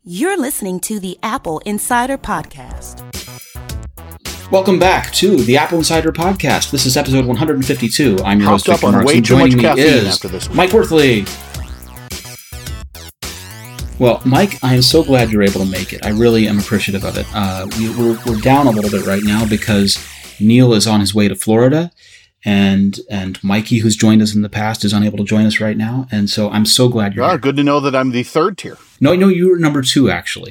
You're listening to the Apple Insider Podcast. Welcome back to the Apple Insider Podcast. This is episode 152. I'm your host, Hopped Victor up on Marks, way and too much joining me caffeine is after this one. Mike Worthley. Well, Mike, I am so glad you're able to make it. I really am appreciative of it. We're down a little bit right now because Neil is on his way to Florida, and Mikey, who's joined us in the past, is unable to join us right now. And so I'm so glad you're here. Good to know that I'm the third tier. No, you were number 2, actually.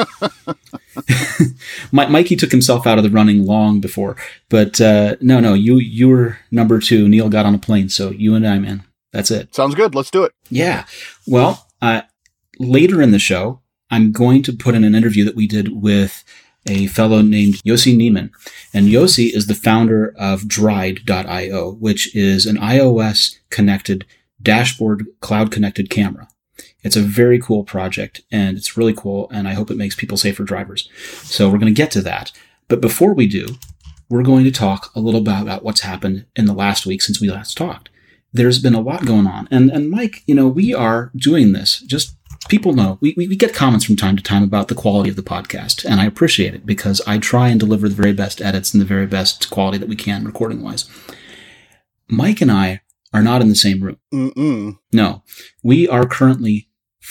Mikey took himself out of the running long before. But no, you were number 2. Neil got on a plane, so you and I, man. That's it. Sounds good. Let's do it. Yeah. Well, later in the show, I'm going to put in an interview that we did with a fellow named Yossi Niemann. And Yossi is the founder of Dried.io, which is an iOS-connected dashboard, cloud-connected camera. It's a very cool project, and it's really cool, and I hope it makes people safer drivers. So we're going to get to that. But before we do, we're going to talk a little bit about what's happened in the last week since we last talked. There's been a lot going on. And Mike, we are doing this. Just people know. We get comments from time to time about the quality of the podcast, and I appreciate it because I try and deliver the very best edits and the very best quality that we can recording-wise. Mike and I are not in the same room. Mm-mm. No. We are currently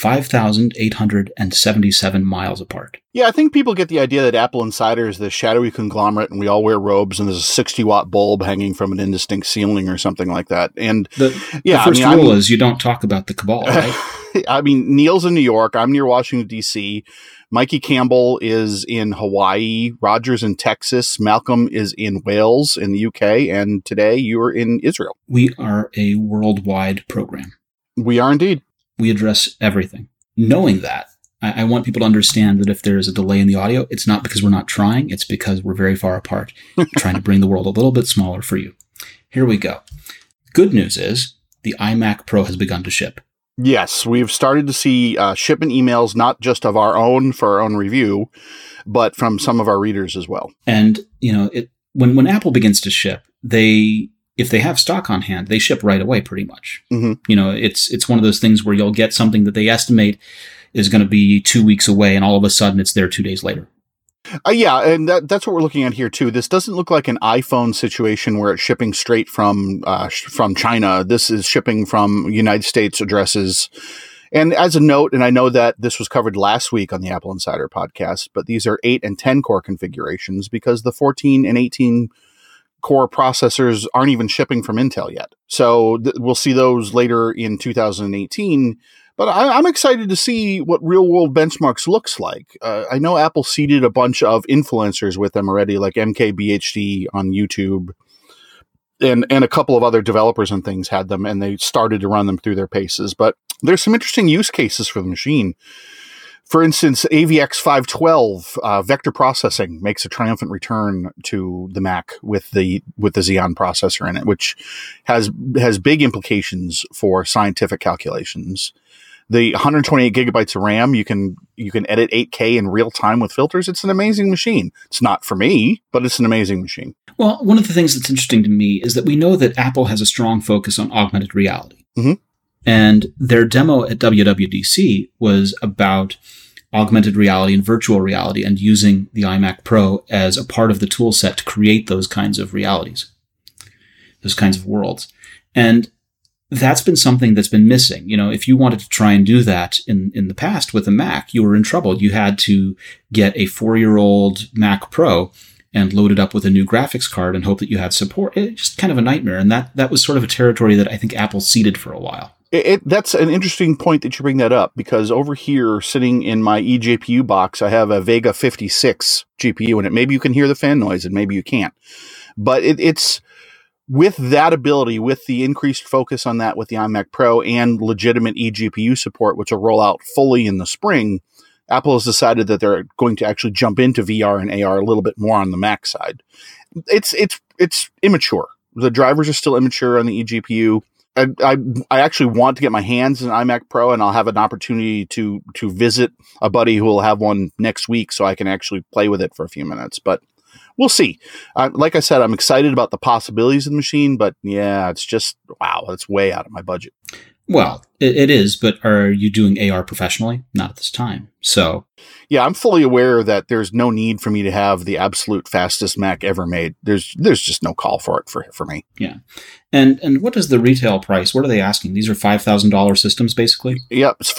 5,877 miles apart. Yeah, I think people get the idea that Apple Insider is this shadowy conglomerate and we all wear robes and there's a 60-watt bulb hanging from an indistinct ceiling or something like that. And the first rule is you don't talk about the cabal, right? I mean, Neil's in New York. I'm near Washington, D.C. Mikey Campbell is in Hawaii. Roger's in Texas. Malcolm is in Wales in the UK. And today you're in Israel. We are a worldwide program. We are indeed. We address everything. Knowing that, I want people to understand that if there is a delay in the audio, it's not because we're not trying. It's because we're very far apart, trying to bring the world a little bit smaller for you. Here we go. Good news is the iMac Pro has begun to ship. Yes, we've started to see shipment emails, not just of our own for our own review, but from some of our readers as well. And, when Apple begins to ship, if they have stock on hand, they ship right away pretty much. Mm-hmm. It's one of those things where you'll get something that they estimate is going to be 2 weeks away, and all of a sudden it's there 2 days later. Yeah, and that's what we're looking at here too. This doesn't look like an iPhone situation where it's shipping straight from China. This is shipping from United States addresses. And as a note, and I know that this was covered last week on the Apple Insider podcast, but these are 8 and 10 core configurations because the 14 and 18 core processors aren't even shipping from Intel yet. So we'll see those later in 2018. But I'm excited to see what real-world benchmarks looks like. I know Apple seeded a bunch of influencers with them already, like MKBHD on YouTube, and a couple of other developers and things had them, and they started to run them through their paces. But there's some interesting use cases for the machine. For instance, AVX 512 vector processing makes a triumphant return to the Mac with the Xeon processor in it, which has big implications for scientific calculations. The 128 gigabytes of RAM, you can edit 8K in real time with filters. It's an amazing machine. It's not for me, but it's an amazing machine. Well, one of the things that's interesting to me is that we know that Apple has a strong focus on augmented reality. Mm-hmm. And their demo at WWDC was about augmented reality and virtual reality and using the iMac Pro as a part of the tool set to create those kinds of realities, those kinds of worlds. And that's been something that's been missing. If you wanted to try and do that in the past with a Mac, you were in trouble. You had to get a 4-year-old Mac Pro and load it up with a new graphics card and hope that you had support. It's just kind of a nightmare. And that was sort of a territory that I think Apple ceded for a while. That's an interesting point that you bring that up, because over here, sitting in my eGPU box, I have a Vega 56 GPU in it. Maybe you can hear the fan noise and maybe you can't. But it's with that ability, with the increased focus on that with the iMac Pro and legitimate eGPU support, which will roll out fully in the spring, Apple has decided that they're going to actually jump into VR and AR a little bit more on the Mac side. It's immature. The drivers are still immature on the eGPU. I actually want to get my hands on an iMac Pro, and I'll have an opportunity to visit a buddy who will have one next week so I can actually play with it for a few minutes. But we'll see. Like I said, I'm excited about the possibilities of the machine, but yeah, it's just, wow, it's way out of my budget. Well, it is, but are you doing AR professionally? Not at this time. So, yeah, I'm fully aware that there's no need for me to have the absolute fastest Mac ever made. There's just no call for it for me. Yeah. And what is the retail price? What are they asking? These are $5,000 systems, basically? Yep, it's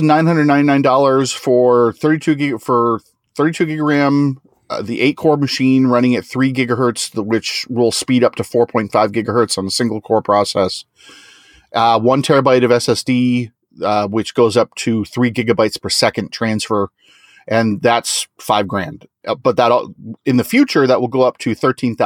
$4,999 for 32 gig RAM, the 8-core machine running at 3 gigahertz, which will speed up to 4.5 gigahertz on a single core process. 1 terabyte of SSD, which goes up to 3 gigabytes per second transfer, and that's $5,000. But that in the future, that will go up to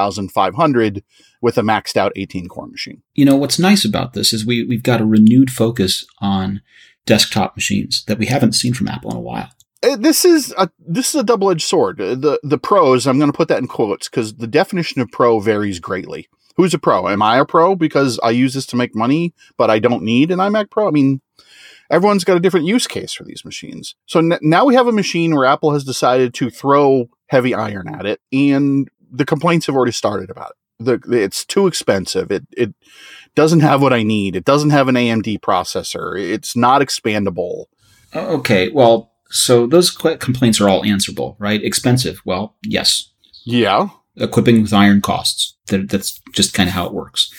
$13,500 with a maxed out 18-core machine. You know, what's nice about this is we've got a renewed focus on desktop machines that we haven't seen from Apple in a while. This is a double-edged sword. The pros, I'm going to put that in quotes because the definition of pro varies greatly. Who's a pro? Am I a pro because I use this to make money, but I don't need an iMac Pro? I mean, everyone's got a different use case for these machines. So now we have a machine where Apple has decided to throw heavy iron at it, and the complaints have already started about it. It's too expensive. It doesn't have what I need. It doesn't have an AMD processor. It's not expandable. Okay, well, so those complaints are all answerable, right? Expensive. Well, yes. Yeah. Equipping with iron costs. That's just kind of how it works.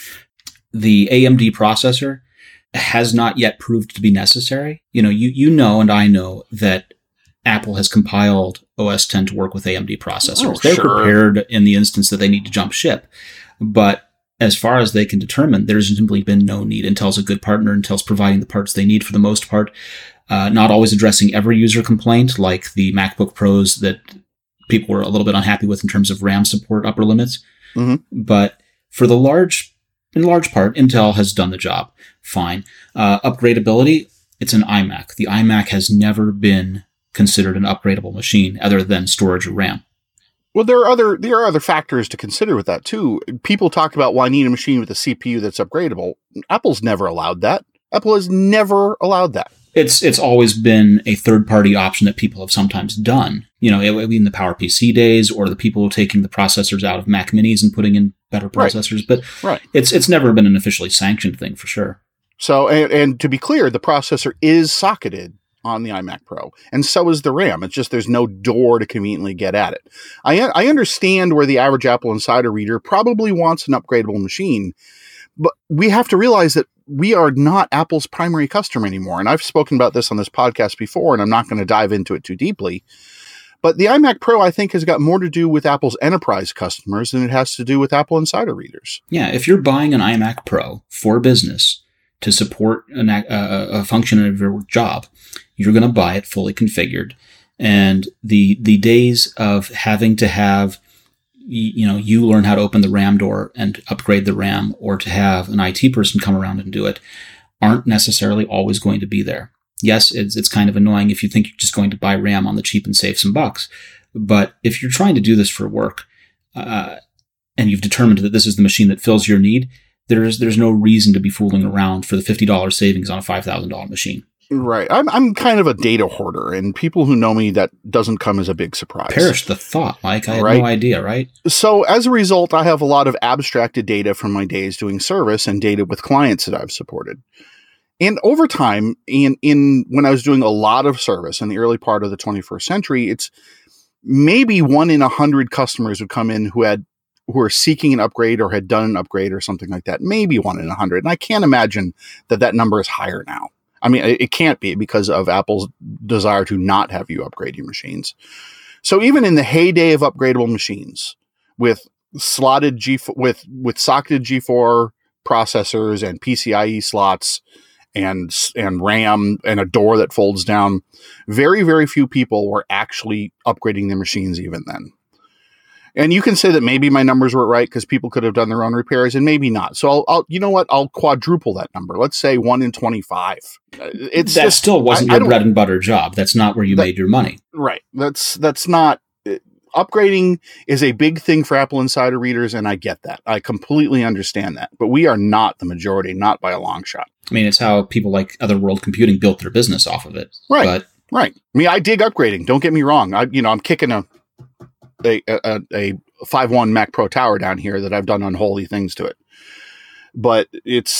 The AMD processor has not yet proved to be necessary. You know, you know, and I know that Apple has compiled OS X to work with AMD processors. They're prepared in the instance that they need to jump ship. But as far as they can determine, there's simply been no need. Intel's a good partner. Intel's providing the parts they need for the most part. Not always addressing every user complaint, like the MacBook Pros that people were a little bit unhappy with in terms of RAM support upper limits. Mm-hmm. But for in large part, Intel has done the job fine. Upgradability, it's an iMac. The iMac has never been considered an upgradable machine other than storage or RAM. Well, there are other factors to consider with that too. People talk about, well, I need a machine with a CPU that's upgradable. Apple's never allowed that. Apple has never allowed that. It's always been a third-party option that people have sometimes done. You know, in the PowerPC days, or the people taking the processors out of Mac Minis and putting in better processors. But it's never been an officially sanctioned thing for sure. So, and to be clear, the processor is socketed on the iMac Pro, and so is the RAM. It's just there's no door to conveniently get at it. I understand where the average Apple Insider reader probably wants an upgradable machine, but we have to realize that we are not Apple's primary customer anymore. And I've spoken about this on this podcast before, and I'm not going to dive into it too deeply. But the iMac Pro, I think, has got more to do with Apple's enterprise customers than it has to do with Apple Insider readers. Yeah, if you're buying an iMac Pro for business to support a function of your job, you're going to buy it fully configured. And the days of having to have you learn how to open the RAM door and upgrade the RAM, or to have an IT person come around and do it, aren't necessarily always going to be there. Yes, it's kind of annoying if you think you're just going to buy RAM on the cheap and save some bucks. But if you're trying to do this for work, and you've determined that this is the machine that fills your need, there's no reason to be fooling around for the $50 savings on a $5,000 machine. Right. I'm kind of a data hoarder, and people who know me, that doesn't come as a big surprise. Perish the thought, Mike. I had no idea, right? So as a result, I have a lot of abstracted data from my days doing service and data with clients that I've supported. And over time, when I was doing a lot of service in the early part of the 21st century, it's maybe 1 in 100 customers would come in who are seeking an upgrade or had done an upgrade or something like that. Maybe 1 in 100. And I can't imagine that number is higher now. I mean, it can't be because of Apple's desire to not have you upgrade your machines. So even in the heyday of upgradable machines with slotted with socketed G4 processors and PCIe slots and RAM and a door that folds down, very, very few people were actually upgrading their machines even then. And you can say that maybe my numbers were right because people could have done their own repairs, and maybe not. So I'll you know what? I'll quadruple that number. Let's say 1 in 25. That still wasn't your bread and butter job. That's not where you made your money. Right. That's not. Upgrading is a big thing for Apple Insider readers, and I get that. I completely understand that. But we are not the majority, not by a long shot. I mean, it's how people like Other World Computing built their business off of it. Right. Right. I mean, I dig upgrading. Don't get me wrong. I'm kicking a 5.1 Mac Pro Tower down here that I've done unholy things to it. But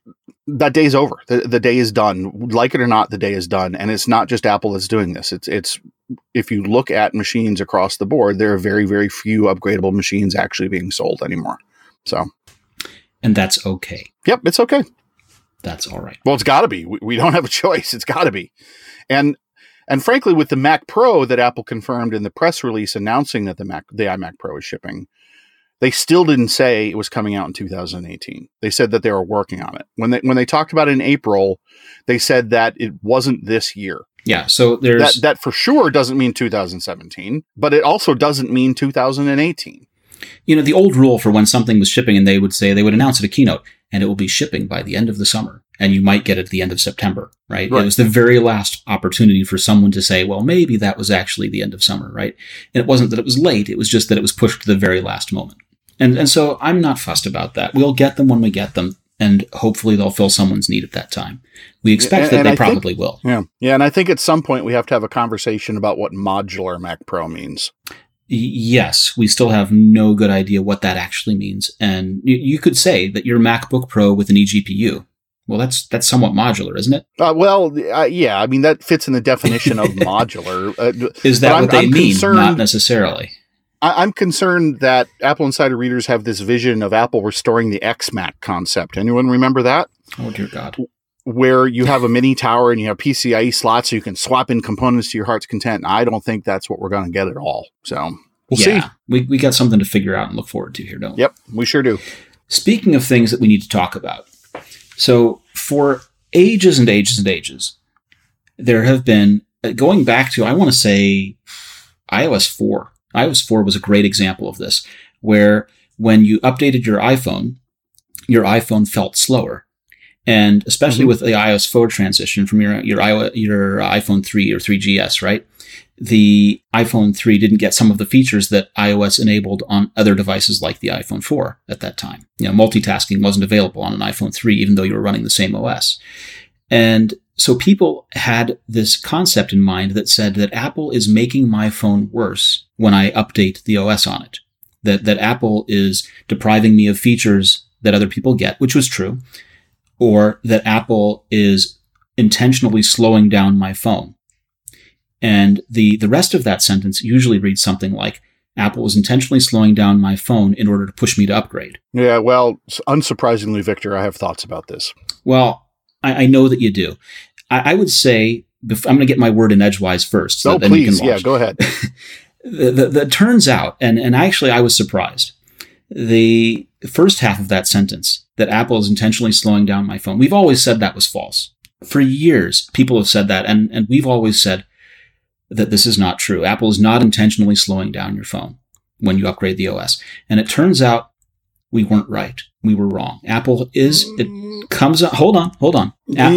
that day's over. The day is done. Like it or not, the day is done. And it's not just Apple that's doing this. It's if you look at machines across the board, there are very, very few upgradable machines actually being sold anymore. So, and that's okay. Yep, it's okay. That's all right. Well, it's got to be. We don't have a choice. It's got to be. And frankly, with the Mac Pro that Apple confirmed in the press release announcing that the iMac Pro is shipping, they still didn't say it was coming out in 2018. They said that they were working on it. When they talked about it in April, they said that it wasn't this year. Yeah, so there's that for sure doesn't mean 2017, but it also doesn't mean 2018. You know, the old rule for when something was shipping, and they would announce at a keynote, and it will be shipping by the end of the summer, and you might get it at the end of September, right? It was the very last opportunity for someone to say, well, maybe that was actually the end of summer, right? And it wasn't that it was late, it was just that it was pushed to the very last moment. And so I'm not fussed about that. We'll get them when we get them, and hopefully they'll fill someone's need at that time. We expect that they probably will. Yeah, and I think at some point we have to have a conversation about what modular Mac Pro means. Yes, we still have no good idea what that actually means. And you could say that your MacBook Pro with an eGPU, well, that's somewhat modular, isn't it? Yeah. I mean, that fits in the definition of modular. Is that what they mean? Not necessarily. I'm concerned that Apple Insider readers have this vision of Apple restoring the XMac concept. Anyone remember that? Oh, dear God. Where you have a mini tower and you have PCIe slots so you can swap in components to your heart's content. I don't think that's what we're going to get at all. So we'll see. We got something to figure out and look forward to here, don't we? Yep, we sure do. Speaking of things that we need to talk about. So for ages and ages and ages, there have been, going back to, I want to say, iOS 4. iOS 4 was a great example of this, where when you updated your iPhone felt slower. And especially with the iOS 4 transition from your iPhone 3 or 3GS, right? The iPhone 3 didn't get some of the features that iOS enabled on other devices like the iPhone 4 at that time. You know, multitasking wasn't available on an iPhone 3, even though you were running the same OS. And so people had this concept in mind that said that Apple is making my phone worse when I update the OS on it. That Apple is depriving me of features that other people get, which was true. Or that Apple is intentionally slowing down my phone. And the rest of that sentence usually reads something like, Apple is intentionally slowing down my phone in order to push me to upgrade. Yeah, well, unsurprisingly, Victor, I have thoughts about this. Well, I know that you do. I would say, I'm going to get my word in edgewise first. So then please, you can go ahead. The turns out, and actually I was surprised, the first half of that sentence, that Apple is intentionally slowing down my phone. We've always said that was false. For years, people have said that, and we've always said that this is not true. Apple is not intentionally slowing down your phone when you upgrade the OS. And it turns out we weren't right. We were wrong. Apple is, it comes up, hold on. Hold on.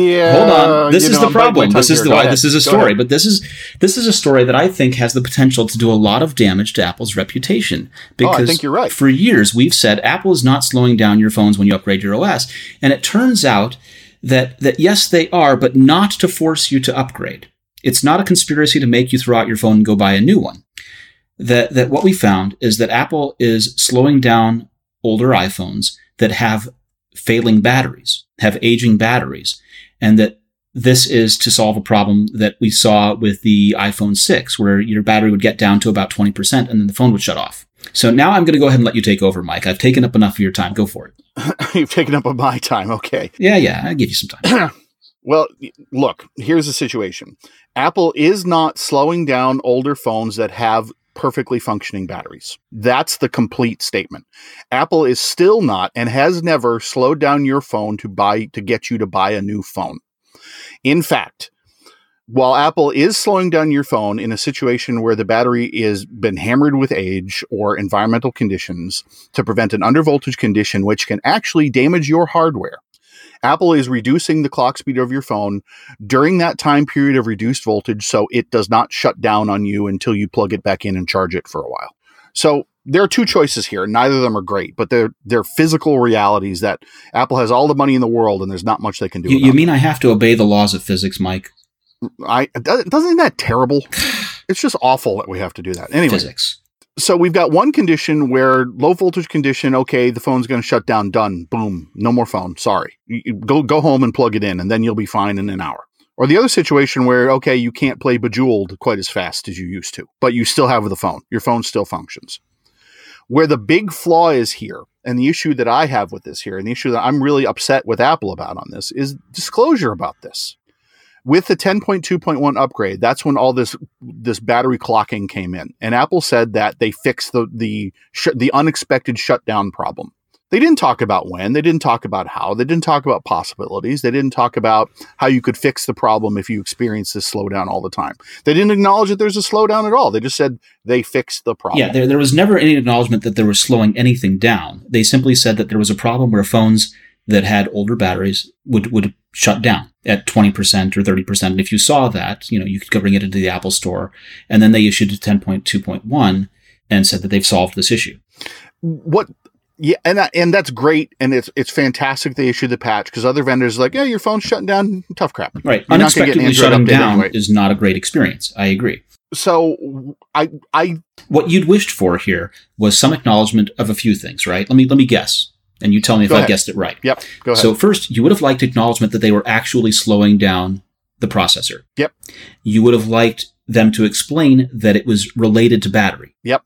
This is the problem. This is this is a story, but this is a story that I think has the potential to do a lot of damage to Apple's reputation. Because I think you're right. For years, we've said Apple is not slowing down your phones when you upgrade your OS. And it turns out that yes, they are, but not to force you to upgrade. It's not a conspiracy to make you throw out your phone and go buy a new one. That what we found is that Apple is slowing down older iPhones that have failing batteries, have aging batteries, and that this is to solve a problem that we saw with the iPhone 6, where your battery would get down to about 20% and then the phone would shut off. So now I'm going to go ahead and let you take over, Mike. I've taken up enough of your time. Go for it. You've taken up of my time. Okay. Yeah. I'll give you some time. Well, look, here's the situation. Apple is not slowing down older phones that have perfectly functioning batteries. That's the complete statement. Apple is still not and has never slowed down your phone to get you to buy a new phone. In fact, while Apple is slowing down your phone in a situation where the battery is been hammered with age or environmental conditions to prevent an undervoltage condition which can actually damage your hardware, Apple is reducing the clock speed of your phone during that time period of reduced voltage so it does not shut down on you until you plug it back in and charge it for a while. So there are two choices here. Neither of them are great, but they're physical realities that Apple has all the money in the world and there's not much they can do. You mean I have to obey the laws of physics, Mike? Isn't that terrible? It's just awful that we have to do that. Anyway. Physics. So we've got one condition where low voltage condition, okay, the phone's going to shut down, done, boom, no more phone, sorry. Go home and plug it in, and then you'll be fine in an hour. Or the other situation where, okay, you can't play Bejeweled quite as fast as you used to, but you still have the phone. Your phone still functions. Where the big flaw is here, and the issue that I have with this here, and the issue that I'm really upset with Apple about on this, is disclosure about this. With the 10.2.1 upgrade, that's when all this battery clocking came in. And Apple said that they fixed the unexpected shutdown problem. They didn't talk about when. They didn't talk about how. They didn't talk about possibilities. They didn't talk about how you could fix the problem if you experience this slowdown all the time. They didn't acknowledge that there's a slowdown at all. They just said they fixed the problem. Yeah, there was never any acknowledgement that there was slowing anything down. They simply said that there was a problem where phones that had older batteries would shut down at 20% or 30%. And if you saw that, you could go bring it into the Apple Store. And then they issued 10.2.1 and said that they've solved this issue. Yeah, and that's great, and it's fantastic they issued the patch, because other vendors are like, yeah, your phone's shutting down, tough crap. Right. Unexpectedly shutting down is not a great experience. I agree. So what you'd wished for here was some acknowledgement of a few things, right? Let me guess, and you tell me if I guessed it right. Yep, go ahead. So first, you would have liked acknowledgement that they were actually slowing down the processor. Yep. You would have liked them to explain that it was related to battery. Yep.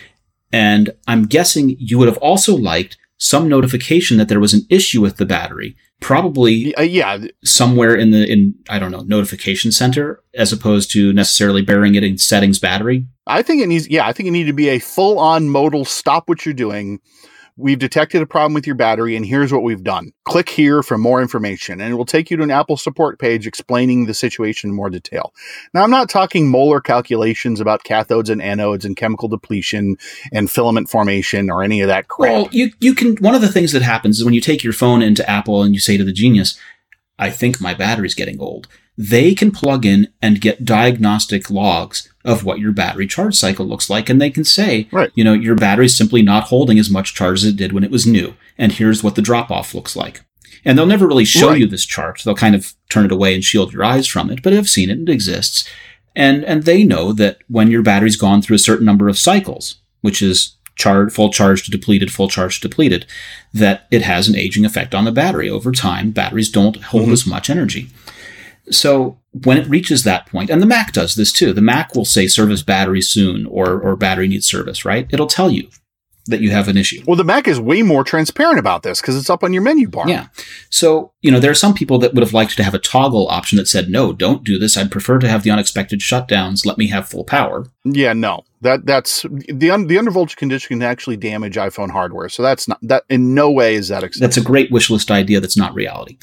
And I'm guessing you would have also liked some notification that there was an issue with the battery, probably somewhere in I don't know, notification center, as opposed to necessarily burying it in settings battery. I think it needs to be a full-on modal stop what you're doing. We've detected a problem with your battery, and here's what we've done. Click here for more information, and it will take you to an Apple support page explaining the situation in more detail. Now, I'm not talking molar calculations about cathodes and anodes and chemical depletion and filament formation or any of that crap. Well, you can. One of the things that happens is when you take your phone into Apple and you say to the Genius, I think my battery's getting old, they can plug in and get diagnostic logs of what your battery charge cycle looks like. And they can say, right, your battery's simply not holding as much charge as it did when it was new. And here's what the drop off looks like. And they'll never really show you this chart. They'll kind of turn it away and shield your eyes from it. But I've seen it. It exists. And they know that when your battery's gone through a certain number of cycles, which is full charge to depleted, full charge to depleted, that it has an aging effect on the battery. Over time, batteries don't hold as much energy. So when it reaches that point, and the Mac does this too, the Mac will say service battery soon or battery needs service, right? It'll tell you that you have an issue. Well, the Mac is way more transparent about this because it's up on your menu bar. Yeah. So, there are some people that would have liked to have a toggle option that said, no, don't do this. I'd prefer to have the unexpected shutdowns. Let me have full power. Yeah, no. That's the undervoltage condition can actually damage iPhone hardware. So that's not that in no way is that acceptable. That's a great wish list idea that's not reality.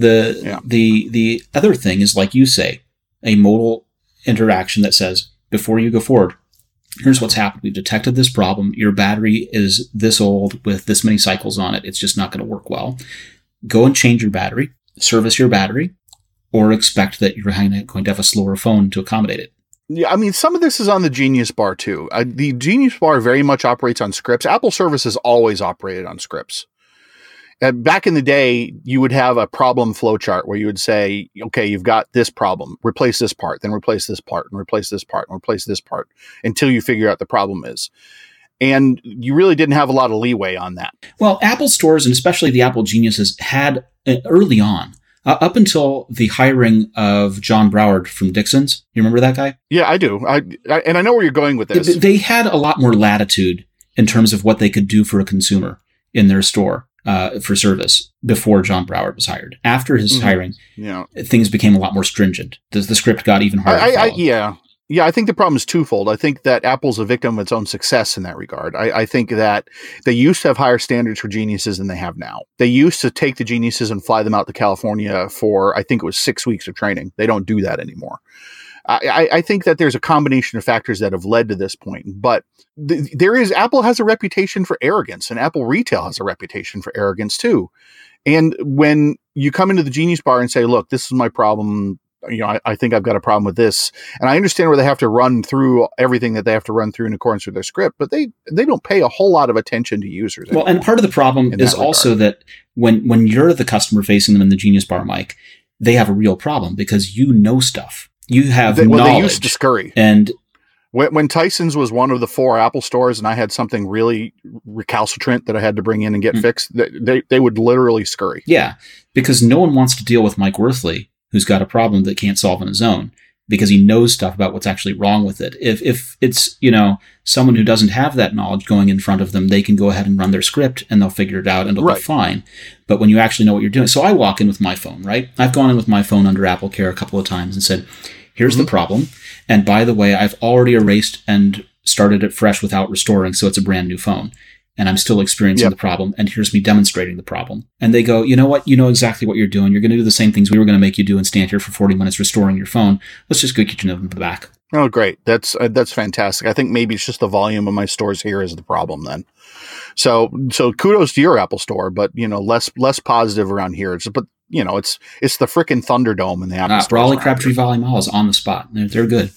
The other thing is, like you say, a modal interaction that says, before you go forward, here's what's happened. We've detected this problem. Your battery is this old with this many cycles on it. It's just not going to work well. Go and change your battery, service your battery, or expect that you're going to have a slower phone to accommodate it. Yeah, I mean, some of this is on the Genius Bar, too. The Genius Bar very much operates on scripts. Apple Service has always operated on scripts. Back in the day, you would have a problem flowchart where you would say, okay, you've got this problem, replace this part, then replace this part, and replace this part, and replace this part, until you figure out the problem is. And you really didn't have a lot of leeway on that. Well, Apple stores, and especially the Apple Geniuses, had early on, up until the hiring of John Broward from Dixon's. You remember that guy? Yeah, I do. And I know where you're going with this. They had a lot more latitude in terms of what they could do for a consumer in their store for service before John Broward was hired. After his hiring, things became a lot more stringent. The script got even harder to follow. Yeah, I think the problem is twofold. I think that Apple's a victim of its own success in that regard. I think that they used to have higher standards for Geniuses than they have now. They used to take the Geniuses and fly them out to California for, I think it was 6 weeks of training. They don't do that anymore. I think that there's a combination of factors that have led to this point, but Apple has a reputation for arrogance, and Apple retail has a reputation for arrogance too. And when you come into the Genius Bar and say, look, this is my problem, I think I've got a problem with this. And I understand where they have to run through everything that they have to run through in accordance with their script, but they don't pay a whole lot of attention to users. Well, and part of the problem is also that when you're the customer facing them in the Genius Bar, Mike, they have a real problem because you know stuff. You have knowledge. They used to scurry. And When Tyson's was one of the 4 Apple stores and I had something really recalcitrant that I had to bring in and get fixed, they would literally scurry. Yeah, because no one wants to deal with Mike Worthley, who's got a problem that can't solve on his own, because he knows stuff about what's actually wrong with it. If it's, someone who doesn't have that knowledge going in front of them, they can go ahead and run their script and they'll figure it out and it'll be fine. But when you actually know what you're doing, so I walk in with my phone, right? I've gone in with my phone under Apple Care a couple of times and said, here's the problem. And by the way, I've already erased and started it fresh without restoring, so it's a brand new phone. And I'm still experiencing the problem, and here's me demonstrating the problem. And they go, you know what? You know exactly what you're doing. You're going to do the same things we were going to make you do and stand here for 40 minutes restoring your phone. Let's just go get you in the back. Oh, great. That's fantastic. I think maybe it's just the volume of my stores here is the problem then. So kudos to your Apple store, but less positive around here. It's the frickin' Thunderdome in the Apple store. Raleigh, Crabtree Valley Mall is on the spot. They're good.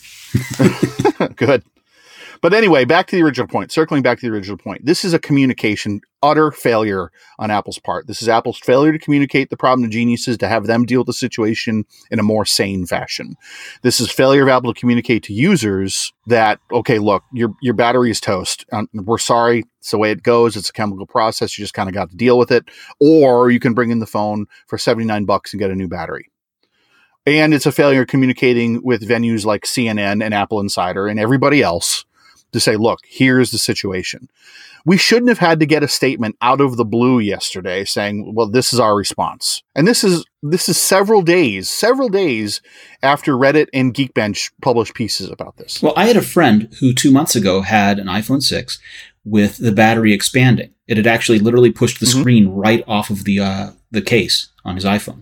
Good. But anyway, circling back to the original point, this is a communication utter failure on Apple's part. This is Apple's failure to communicate the problem to geniuses, to have them deal with the situation in a more sane fashion. This is failure of Apple to communicate to users that, okay, look, your battery is toast. We're sorry. It's the way it goes. It's a chemical process. You just kind of got to deal with it. Or you can bring in the phone for $79 and get a new battery. And it's a failure of communicating with venues like CNN and Apple Insider and everybody else to say, look, here's the situation. We shouldn't have had to get a statement out of the blue yesterday saying, well, this is our response. And this is several days after Reddit and Geekbench published pieces about this. Well, I had a friend who 2 months ago had an iPhone 6 with the battery expanding. It had actually literally pushed the screen right off of the case on his iPhone.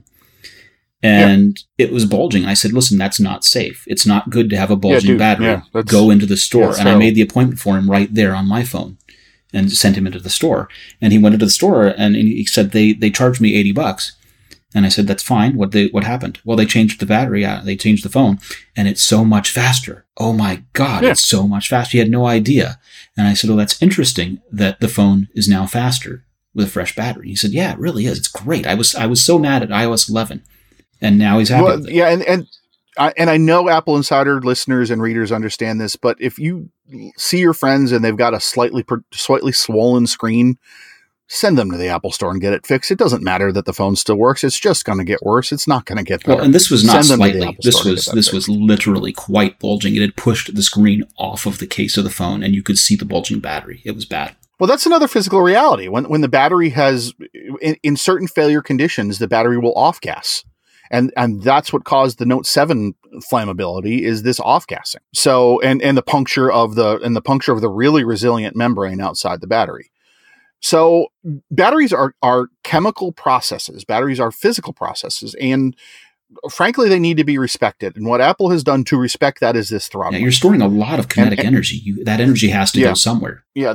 And it was bulging. And I said, listen, that's not safe. It's not good to have a bulging battery. Go into the store. And I made the appointment for him right there on my phone and sent him into the store. And he went into the store and he said, they charged me $80. And I said, that's fine. What happened? Well, they changed the battery out. They changed the phone and it's so much faster. Oh my God, It's so much faster. He had no idea. And I said, well, that's interesting that the phone is now faster with a fresh battery. He said, yeah, it really is. It's great. I was so mad at iOS 11. And now he's happy with it. Yeah, and I know Apple Insider listeners and readers understand this, but if you see your friends and they've got a slightly swollen screen, send them to the Apple store and get it fixed. It doesn't matter that the phone still works. It's just going to get worse. It's not going to get better. Well, and this was not slightly. This was literally quite bulging. It had pushed the screen off of the case of the phone, and you could see the bulging battery. It was bad. Well, that's another physical reality. When the battery has, in certain failure conditions, the battery will off-gas. And that's what caused the Note 7 flammability is this off-gassing. So, and the puncture of the really resilient membrane outside the battery. So batteries are chemical processes. Batteries are physical processes. And frankly, they need to be respected. And what Apple has done to respect that is this throttling. Yeah, you're storing a lot of kinetic energy. That energy has to go somewhere. Yeah,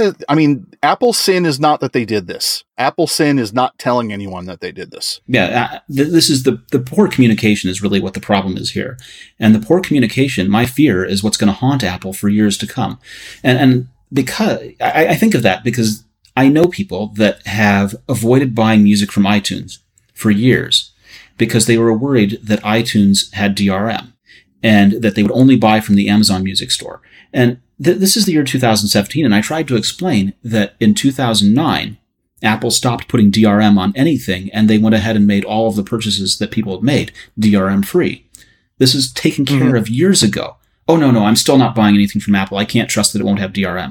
Apple's sin is not that they did this. Apple's sin is not telling anyone that they did this. Yeah, this is the poor communication is really what the problem is here. And the poor communication, my fear, is what's going to haunt Apple for years to come. And because I think of that because I know people that have avoided buying music from iTunes for years because they were worried that iTunes had DRM and that they would only buy from the Amazon Music Store. And this is the year 2017, and I tried to explain that in 2009, Apple stopped putting DRM on anything, and they went ahead and made all of the purchases that people had made DRM-free. This is taken care of years ago. Oh, no, I'm still not buying anything from Apple. I can't trust that it won't have DRM.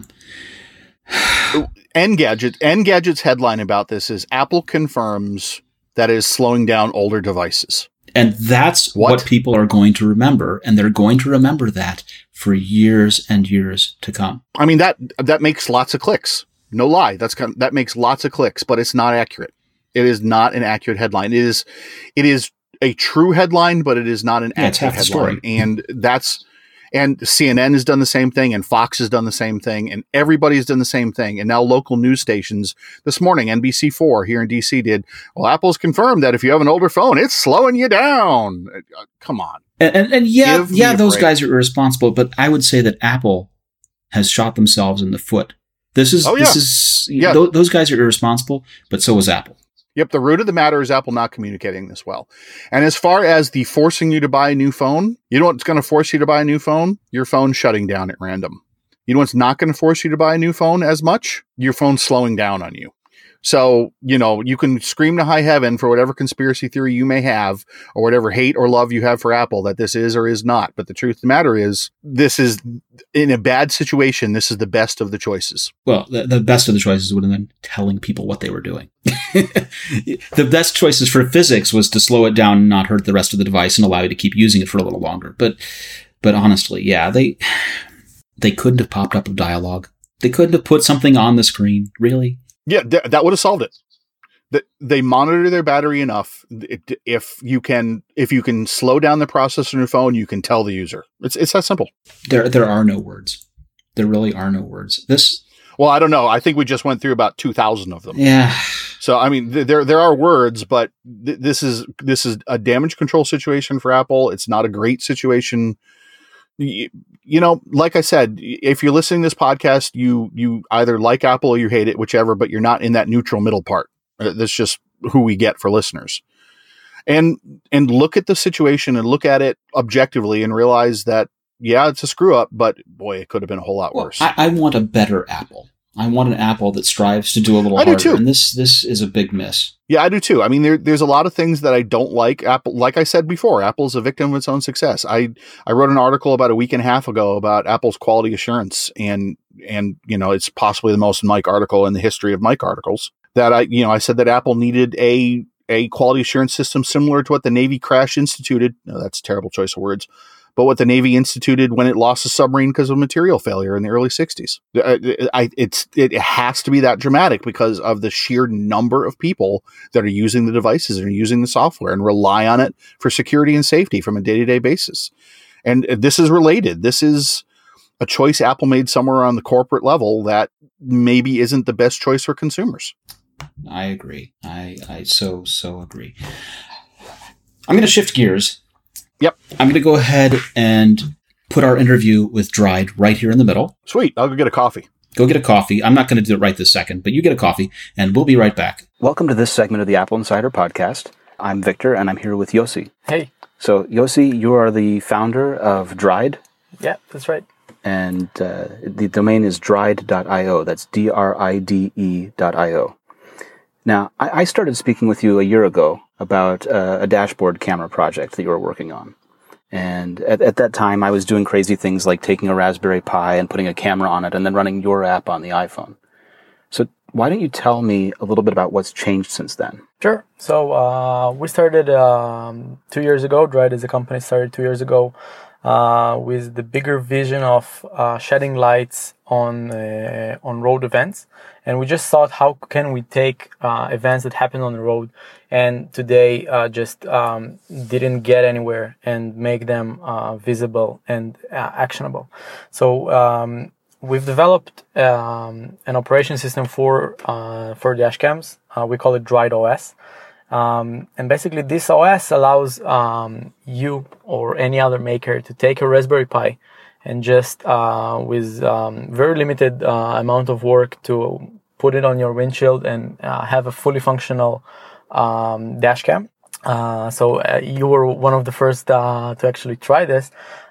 Engadget's headline about this is Apple confirms that is slowing down older devices. And that's what people are going to remember. And they're going to remember that for years and years to come. I mean, that makes lots of clicks. No lie. That makes lots of clicks, but it's not accurate. It is not an accurate headline. It is a true headline, but it is not an accurate headline. And CNN has done the same thing, and Fox has done the same thing, and everybody's done the same thing. And now local news stations this morning, NBC4 here in DC did, well, Apple's confirmed that if you have an older phone, it's slowing you down. Come on. And those guys are irresponsible, but I would say that Apple has shot themselves in the foot. Those guys are irresponsible, but so is Apple. Yep, the root of the matter is Apple not communicating this well. And as far as the forcing you to buy a new phone, you know what's going to force you to buy a new phone? Your phone shutting down at random. You know what's not going to force you to buy a new phone as much? Your phone slowing down on you. So, you can scream to high heaven for whatever conspiracy theory you may have or whatever hate or love you have for Apple that this is or is not. But the truth of the matter is, this is, in a bad situation, this is the best of the choices. Well, the best of the choices would have been telling people what they were doing. The best choices for physics was to slow it down and not hurt the rest of the device and allow you to keep using it for a little longer. But honestly, yeah, they couldn't have popped up a dialogue. They couldn't have put something on the screen, really. Yeah, that would have solved it. They monitor their battery enough. If you can slow down the process on your phone, you can tell the user. It's that simple. There are no words. There really are no words. Well, I don't know. I think we just went through about 2,000 of them. Yeah. So I mean, there are words, but this is a damage control situation for Apple. It's not a great situation. Like I said, if you're listening to this podcast, you either like Apple or you hate it, whichever, but you're not in that neutral middle part. That's just who we get for listeners. And look at the situation and look at it objectively and realize that, yeah, it's a screw up, but boy, it could have been a whole lot worse. I want a better Apple. I want an Apple that strives to do a little harder. I do too. And this is a big miss. Yeah, I do too. I mean, there's a lot of things that I don't like. Apple, like I said before, Apple's a victim of its own success. I wrote an article about a week and a half ago about Apple's quality assurance, and it's possibly the most Mike article in the history of Mike articles. That I said that Apple needed a quality assurance system similar to what the Navy crash instituted. No, that's a terrible choice of words. But what the Navy instituted when it lost a submarine because of material failure in the early 60s. It has to be that dramatic because of the sheer number of people that are using the devices and are using the software and rely on it for security and safety from a day-to-day basis. And this is related. This is a choice Apple made somewhere on the corporate level that maybe isn't the best choice for consumers. I agree. I so agree. I'm going to shift gears. Yep. I'm going to go ahead and put our interview with Dried right here in the middle. Sweet. I'll go get a coffee. Go get a coffee. I'm not going to do it right this second, but you get a coffee, and we'll be right back. Welcome to this segment of the Apple Insider Podcast. I'm Victor, and I'm here with Yossi. Hey. So, Yossi, you are the founder of Dried. Yeah, that's right. And the domain is dried.io. That's DRIDE.io. Now, I started speaking with you a year ago about a dashboard camera project that you were working on. And at that time, I was doing crazy things like taking a Raspberry Pi and putting a camera on it and then running your app on the iPhone. So why don't you tell me a little bit about what's changed since then? Sure. So we started 2 years ago. Dried as a company started 2 years ago with the bigger vision of shedding lights on road events. And we just thought, how can we take events that happen on the road and today just didn't get anywhere and make them visible and actionable. So we've developed an operation system for dash cams. We call it Dried OS. And basically this OS allows you or any other maker to take a Raspberry Pi and just with very limited amount of work to put it on your windshield and have a fully functional dash cam. So you were one of the first to actually try this.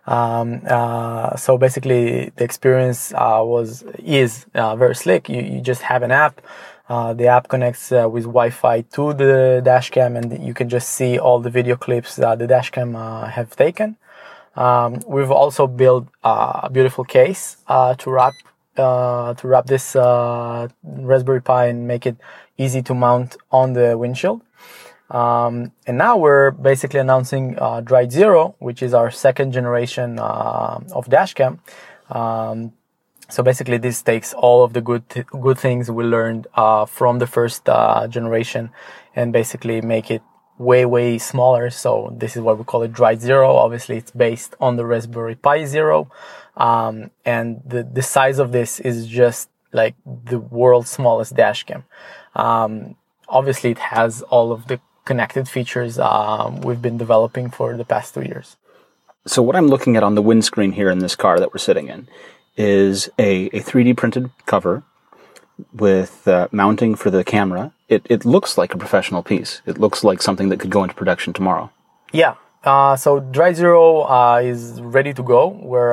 So basically the experience is very slick. You just have an app. The app connects with Wi-Fi to the dash cam, and you can just see all the video clips that the dash cam have taken. We've also built a beautiful case to wrap this Raspberry Pi and make it easy to mount on the windshield. And now we're basically announcing Dried Zero, which is our second generation of dashcam. So basically, this takes all of the good things we learned from the first generation and basically make it way smaller. So this is what we call it Dried Zero. Obviously, it's based on the Raspberry Pi Zero. And the size of this is just like the world's smallest dashcam. Obviously, it has all of the connected features we've been developing for the past 2 years. So what I'm looking at on the windscreen here in this car that we're sitting in is a 3D printed cover with mounting for the camera it looks like a professional piece. It looks like something that could go into production tomorrow. Yeah. So Dried Zero is ready to go.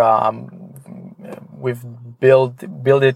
We've built it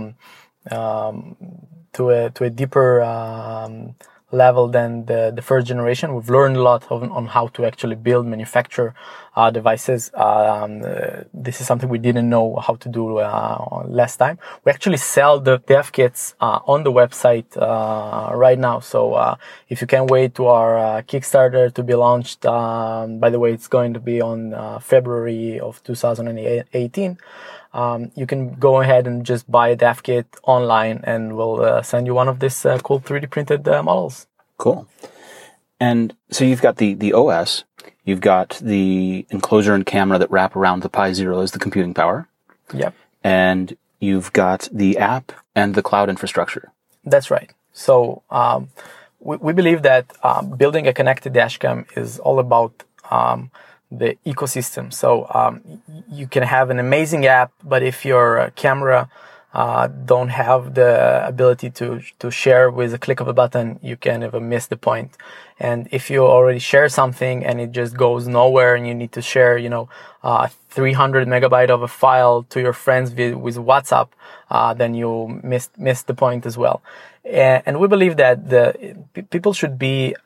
to a deeper level than the first generation. We've learned a lot on how to actually build, manufacture devices. This is something we didn't know how to do last time. We actually sell the dev kits on the website right now. So if you can wait to our Kickstarter to be launched, by the way, it's going to be on February of 2018. You can go ahead and just buy a dev kit online, and we'll send you one of these cool 3D printed models. Cool. And so you've got the OS, you've got the enclosure and camera that wrap around the Pi Zero as the computing power. Yep. And you've got the app and the cloud infrastructure. That's right. So we believe that building a connected dashcam is all about the ecosystem. So you can have an amazing app, but if your camera don't have the ability to share with a click of a button, you can even miss the point. And if you already share something and it just goes nowhere, and you need to share, 300 megabyte of a file to your friends with WhatsApp, then you miss the point as well. And we believe that the people should be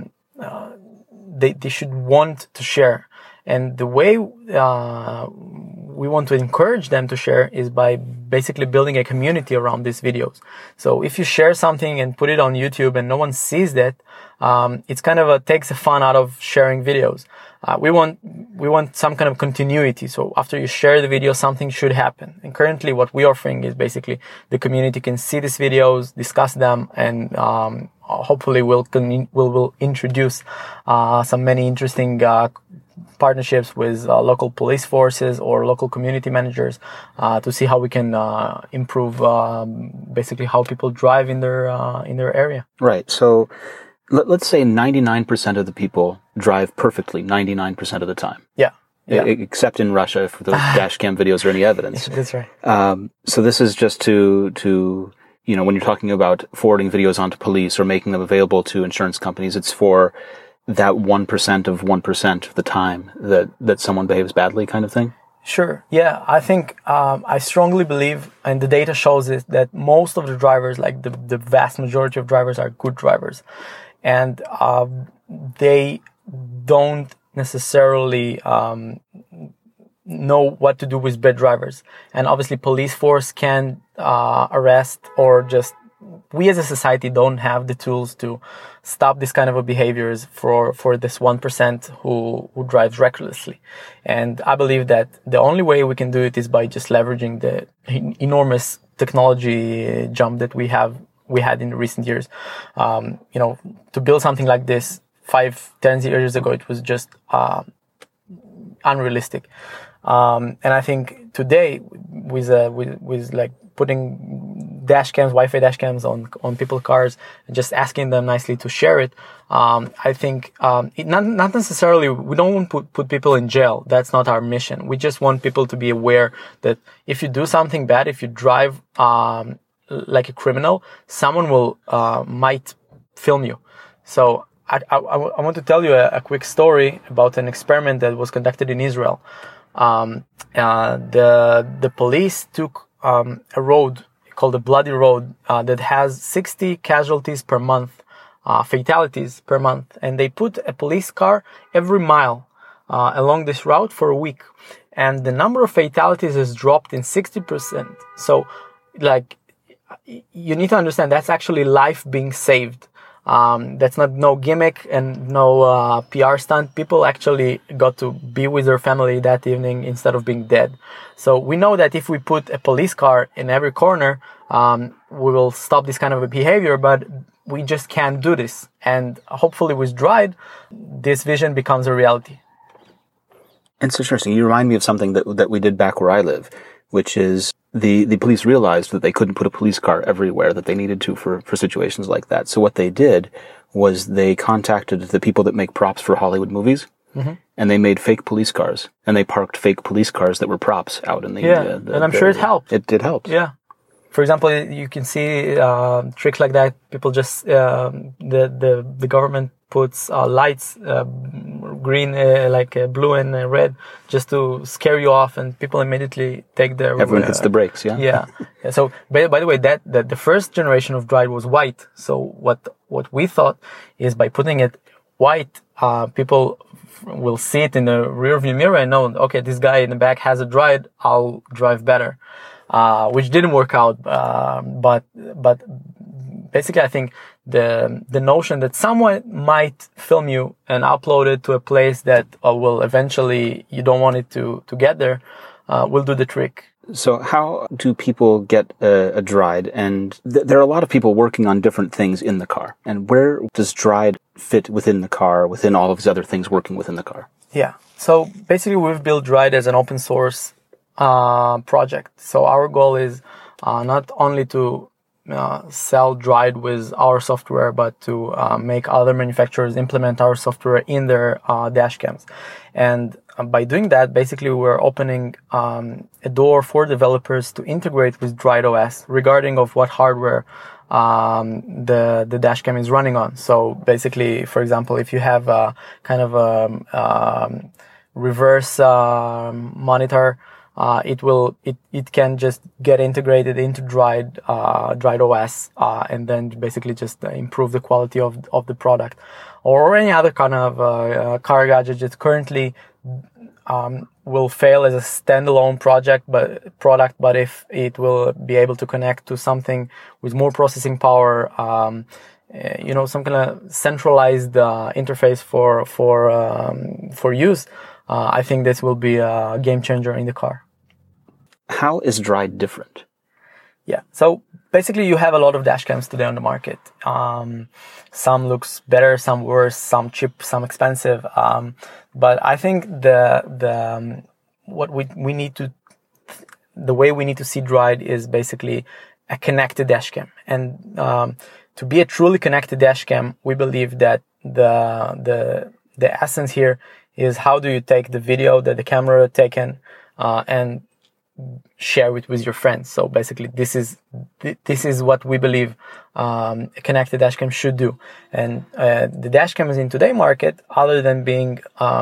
they should want to share. And the way we want to encourage them to share is by basically building a community around these videos. So if you share something and put it on YouTube and no one sees that, it's kind of takes the fun out of sharing videos. We want some kind of continuity. So after you share the video, something should happen. And currently what we're offering is basically the community can see these videos, discuss them, and hopefully we'll introduce some many interesting partnerships with local police forces or local community managers to see how we can improve basically how people drive in their area. Right. So let's say 99% of the people drive perfectly 99% of the time. Yeah. Except in Russia, if those dash cam videos are any evidence. That's right. So this is just to when you're talking about forwarding videos onto police or making them available to insurance companies, it's for that 1% of 1% of the time that someone behaves badly, kind of thing? Sure. Yeah, I think I strongly believe, and the data shows it, that most of the drivers, like the vast majority of drivers, are good drivers. And they don't necessarily know what to do with bad drivers. And obviously police force can arrest, or just we as a society don't have the tools to stop this kind of behaviors for this 1% who drives recklessly. And I believe that the only way we can do it is by just leveraging the enormous technology jump that we had in recent years. To build something like this 5-10 years ago, it was just unrealistic. And I think today with like putting dash cams, Wi-Fi dash cams on people's cars and just asking them nicely to share it, I think not necessarily, we don't want to put people in jail. That's not our mission. We just want people to be aware that if you do something bad, if you drive like a criminal, someone might film you. So I want to tell you a quick story about an experiment that was conducted in Israel. The police took a road called the Bloody Road that has 60 casualties per month, fatalities per month, and they put a police car every mile along this route for a week, and the number of fatalities has dropped in 60%. So, like, you need to understand that's actually life being saved. That's not no gimmick and no PR stunt. People actually got to be with their family that evening instead of being dead. So we know that if we put a police car in every corner, we will stop this kind of a behavior, but we just can't do this. And hopefully with Dried, this vision becomes a reality. It's interesting. You remind me of something that we did back where I live, which is the police realized that they couldn't put a police car everywhere that they needed to for situations like that. So what they did was they contacted the people that make props for Hollywood movies, and they made fake police cars, and they parked fake police cars that were props out in the and I'm sure it helped. It did help. Yeah. for example, you can see tricks like that. People just the government puts lights, green, blue and red, just to scare you off, and people immediately take their. Everyone hits the brakes. Yeah. Yeah. So, by the way, that the first generation of Dried was white. So what we thought is by putting it white, people will see it in the rear view mirror and know, okay, this guy in the back has a Dried, I'll drive better. Which didn't work out, but basically I think the notion that someone might film you and upload it to a place that will eventually, you don't want it to get there, will do the trick. So how do people get a Dried? And there are a lot of people working on different things in the car. And where does Dried fit within the car, within all of these other things working within the car? Yeah. So basically we've built Dried as an open source project. So our goal is not only to sell Dried with our software, but to make other manufacturers implement our software in their dash cams. And by doing that, basically we're opening a door for developers to integrate with Dried OS regarding of what hardware the dash cam is running on. So basically, for example, if you have a kind of a reverse monitor, it can just get integrated into Dried OS, and then basically just improve the quality of the product, or any other kind of car gadget that currently will fail as a standalone product, but if it will be able to connect to something with more processing power, some kind of centralized interface for use. I think this will be a game changer in the car. How is Dried different? Yeah, so basically you have a lot of dash cams today on the market. Some looks better, some worse, some cheap, some expensive. But I think the way we need to see Dried is basically a connected dash cam. And to be a truly connected dash cam, we believe that the essence here is how do you take the video that the camera taken and share it with your friends. So basically this is what we believe a connected dashcam should do. And the dashcams in today's market, other than being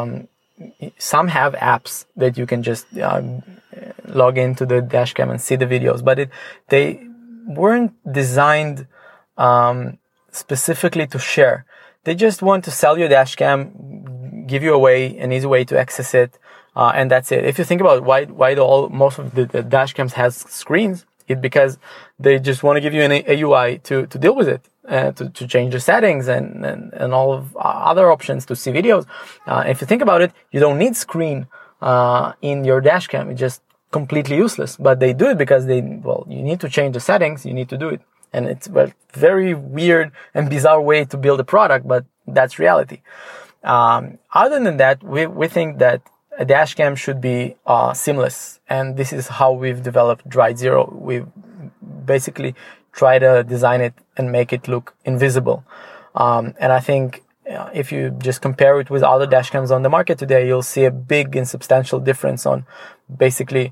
some have apps that you can just log into the dashcam and see the videos, but they weren't designed specifically to share. They just want to sell you a dashcam, give you an easy way to access it, and that's it. If you think about why most of the dashcams has screens, it's because they just want to give you an UI to deal with it, to change the settings and all of other options to see videos. If you think about it, you don't need screen in your dashcam. It's just completely useless. But they do it because you need to change the settings. You need to do it. And it's a very weird and bizarre way to build a product, but that's reality. Other than that, we think that a dashcam should be seamless, and this is how we've developed Dried Zero. We've basically tried to design it and make it look invisible. And I think if you just compare it with other dashcams on the market today, you'll see a big and substantial difference on basically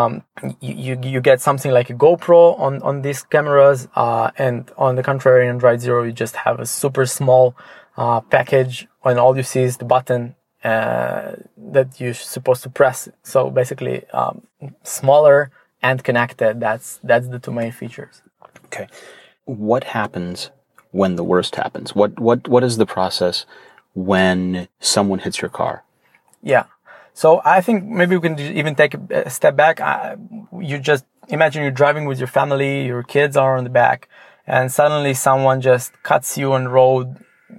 you get something like a GoPro on these cameras, and on the contrary, in Dried Zero, you just have a super small package, and all you see is the button that you're supposed to press. So basically, smaller and connected. That's the two main features. Okay, what happens when the worst happens? What is the process when someone hits your car? Yeah. So I think maybe we can even take a step back. You just imagine you're driving with your family, your kids are on the back, and suddenly someone just cuts you on the road,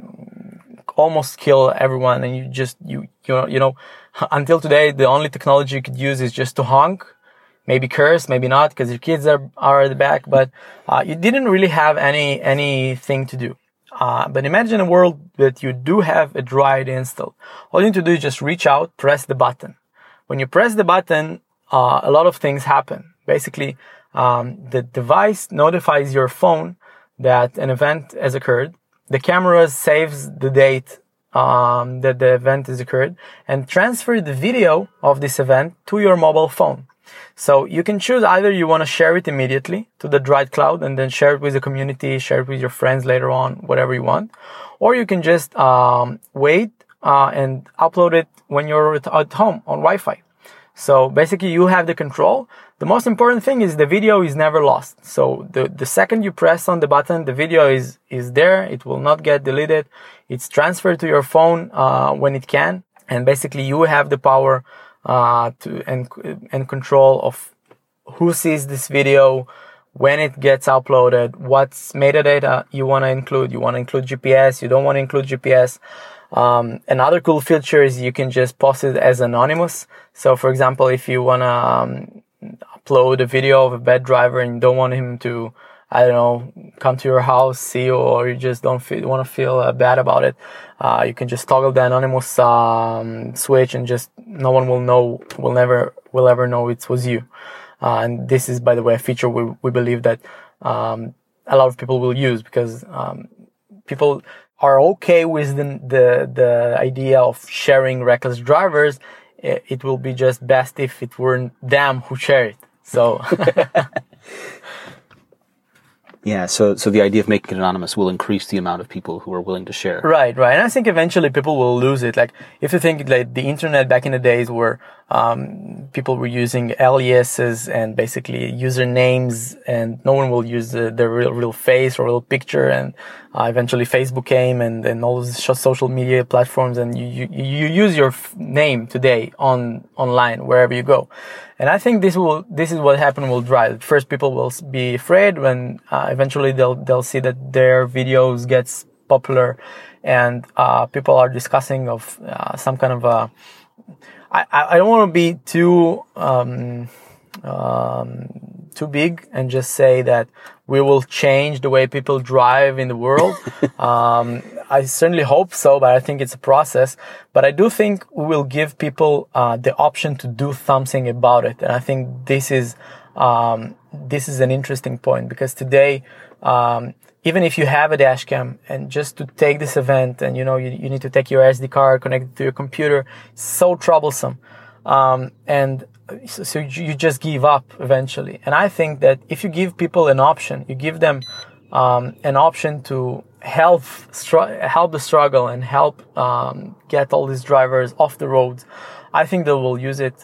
almost kill everyone, and you know, until today, the only technology you could use is just to honk, maybe curse, maybe not, because your kids are at the back, but you didn't really have anything to do. But imagine a world that you do have a Dried installed. All you need to do is just reach out, press the button. When you press the button, a lot of things happen. Basically, the device notifies your phone that an event has occurred. The camera saves the date that the event has occurred and transfer the video of this event to your mobile phone. So you can choose either you want to share it immediately to the Dried cloud and then share it with the community, share it with your friends later on, whatever you want. Or you can just wait and upload it when you're at home on Wi-Fi. So basically you have the control. The most important thing is the video is never lost. So the second you press on the button, the video is there. It will not get deleted. It's transferred to your phone when it can. And basically you have the power and control of who sees this video, when it gets uploaded, what's metadata you want to include. You want to include GPS, you don't want to include GPS. Another cool feature is you can just post it as anonymous. So for example, if you want to upload a video of a bad driver and you don't want him to, I don't know, come to your house, see you, or you just don't want to feel bad about it, you can just toggle the anonymous switch and just no one will ever know it was you. And this is, by the way, a feature we believe that a lot of people will use because people are okay with the idea of sharing reckless drivers. It will be just best if it weren't them who share it. So. Yeah, so the idea of making it anonymous will increase the amount of people who are willing to share. Right. And I think eventually people will lose it. Like, if you think like the internet back in the days where people were using aliases and basically usernames, and no one will use their real face or real picture, and eventually Facebook came and all those social media platforms, and you use your name today online wherever you go. And I think this is what happened will drive. First, people will be afraid when eventually they'll see that their videos gets popular, and people are discussing of some kind of I don't want to be too big and just say that we will change the way people drive in the world. I certainly hope so, but I think it's a process. But I do think we will give people the option to do something about it. And I think this is an interesting point, because today, even if you have a dash cam, and just to take this event and, you need to take your SD card, connect it to your computer, it's so troublesome. And so you just give up eventually. And I think that if you give people an option, you give them an option to help the struggle and help get all these drivers off the roads, I think they will use it.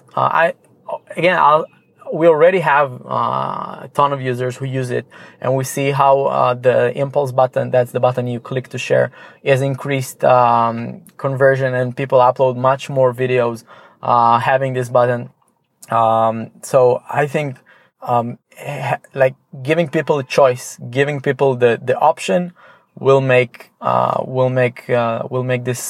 We already have a ton of users who use it, and we see how the impulse button, that's the button you click to share, is increased conversion, and people upload much more videos having this button. So I think like giving people a choice, giving people the option will make this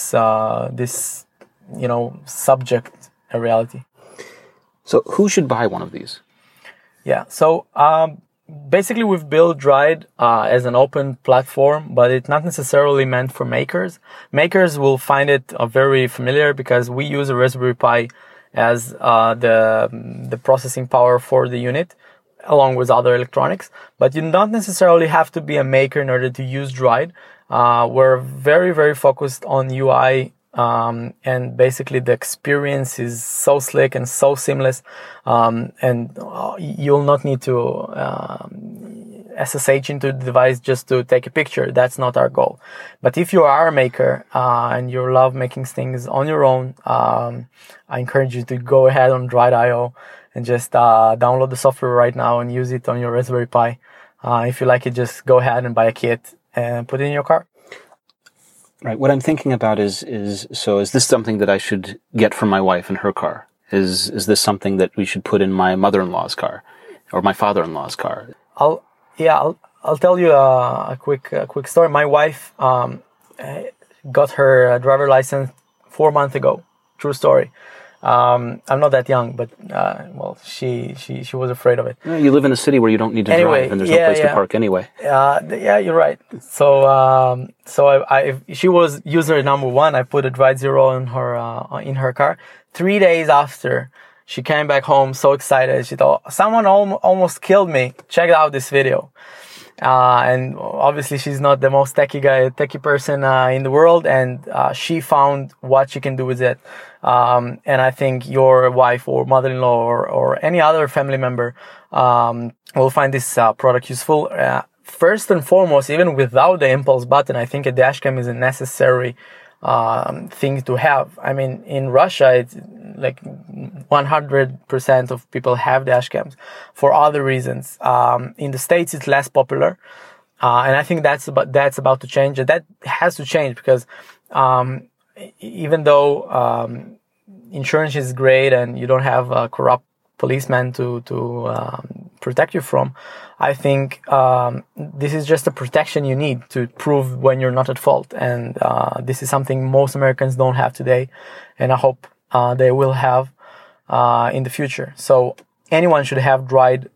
subject a reality. So who should buy one of these? Yeah. So basically we've built Dried as an open platform, but it's not necessarily meant for makers. Makers will find it very familiar because we use a Raspberry Pi as the processing power for the unit, along with other electronics. But you don't necessarily have to be a maker in order to use Dried. We're very, very focused on UI, and basically the experience is so slick and so seamless, and you'll not need to SSH into the device just to take a picture. That's not our goal. But if you are a maker and you love making things on your own, I encourage you to go ahead on Dried.io and just download the software right now and use it on your Raspberry Pi. If you like it, just go ahead and buy a kit and put it in your car. Right. What I'm thinking about is this something that I should get for my wife in her car? Is this something that we should put in my mother-in-law's car or my father-in-law's car? I'll tell you a quick story. My wife got her driver license 4 months ago. True story. I'm not that young, but she was afraid of it. Yeah, you live in a city where you don't need to drive, and there's no place to park anyway. Yeah, you're right. So she was user number 1. I put a Dried Zero in her car. 3 days after, she came back home so excited. She thought, someone almost killed me. Check out this video. And obviously she's not the most techie person in the world, and she found what she can do with it. And I think your wife or mother-in-law or any other family member will find this product useful. First and foremost, even without the impulse button, I think a dash cam is a necessary thing to have. I mean, in Russia, it's like 100% of people have dash cams for other reasons. In the States, it's less popular. And I think that's about to change. That has to change because even though insurance is great and you don't have a corrupt policeman to protect you from, I think this is just a protection you need to prove when you're not at fault. And this is something most Americans don't have today, and I hope they will have in the future. So anyone should have Dried,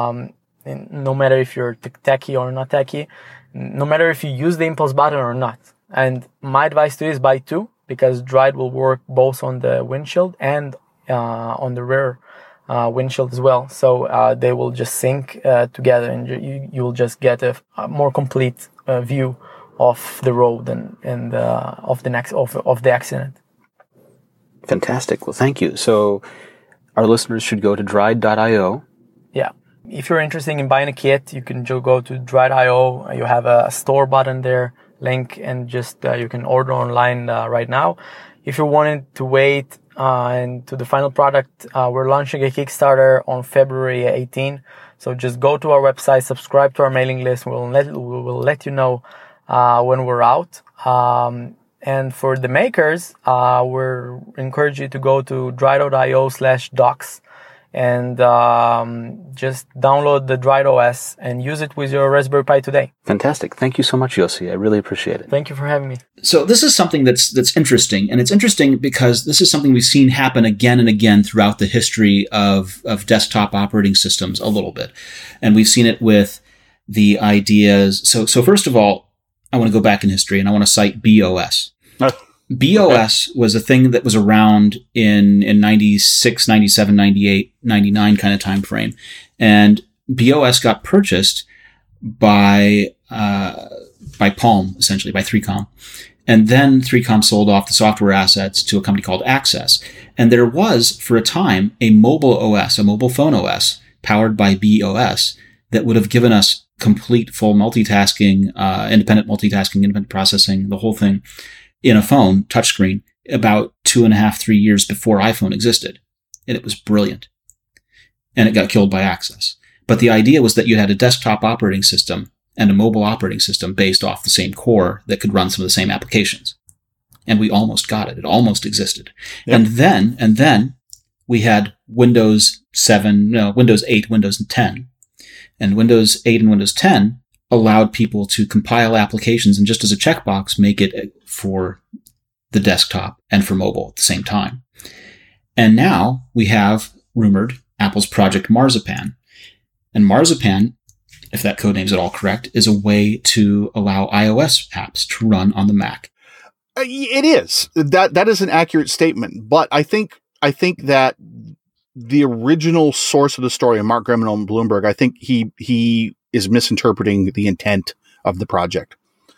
no matter if you're techie or not techie, no matter if you use the impulse button or not. And my advice to you is buy two, because Dried will work both on the windshield and on the rear windshield as well. So they will just sync together, and you will just get a more complete view of the road and of the accident. Fantastic. Well, thank you. So our listeners should go to dried.io. Yeah. If you're interested in buying a kit, you can go to dried.io. You have a store button there, link, and just you can order online right now. If you're wanting to wait and to the final product, we're launching a Kickstarter on February 18. So just go to our website, subscribe to our mailing list. We will let you know when we're out. And for the makers, we're encourage you to go to dried.io/docs and just download the Dried OS and use it with your Raspberry Pi today. Fantastic. Thank you so much, Yossi. I really appreciate it. Thank you for having me. So this is something that's interesting, and it's interesting because this is something we've seen happen again and again throughout the history of desktop operating systems a little bit. And we've seen it with the ideas. So first of all, I want to go back in history, and I want to cite BOS. BOS was a thing that was around in 96, 97, 98, 99 kind of time frame. And BOS got purchased by Palm, essentially, by 3Com. And then 3Com sold off the software assets to a company called Access. And there was, for a time, a mobile OS, a mobile phone OS, powered by BOS, that would have given us complete, full multitasking, independent processing, the whole thing, in a phone, touchscreen, about 2.5, 3 years before iPhone existed. And it was brilliant. And it got killed by Access. But the idea was that you had a desktop operating system and a mobile operating system based off the same core that could run some of the same applications. And we almost got it. It almost existed. Yep. And then we had Windows 8, Windows 10. And Windows 8 and Windows 10 allowed people to compile applications and just as a checkbox, make it for the desktop and for mobile at the same time. And now we have, rumored, Apple's Project Marzipan. And Marzipan, if that code name's at all correct, is a way to allow iOS apps to run on the Mac. It is. That is an accurate statement. But I think that the original source of the story, Mark Gurman on Bloomberg, I think he is misinterpreting the intent of the project.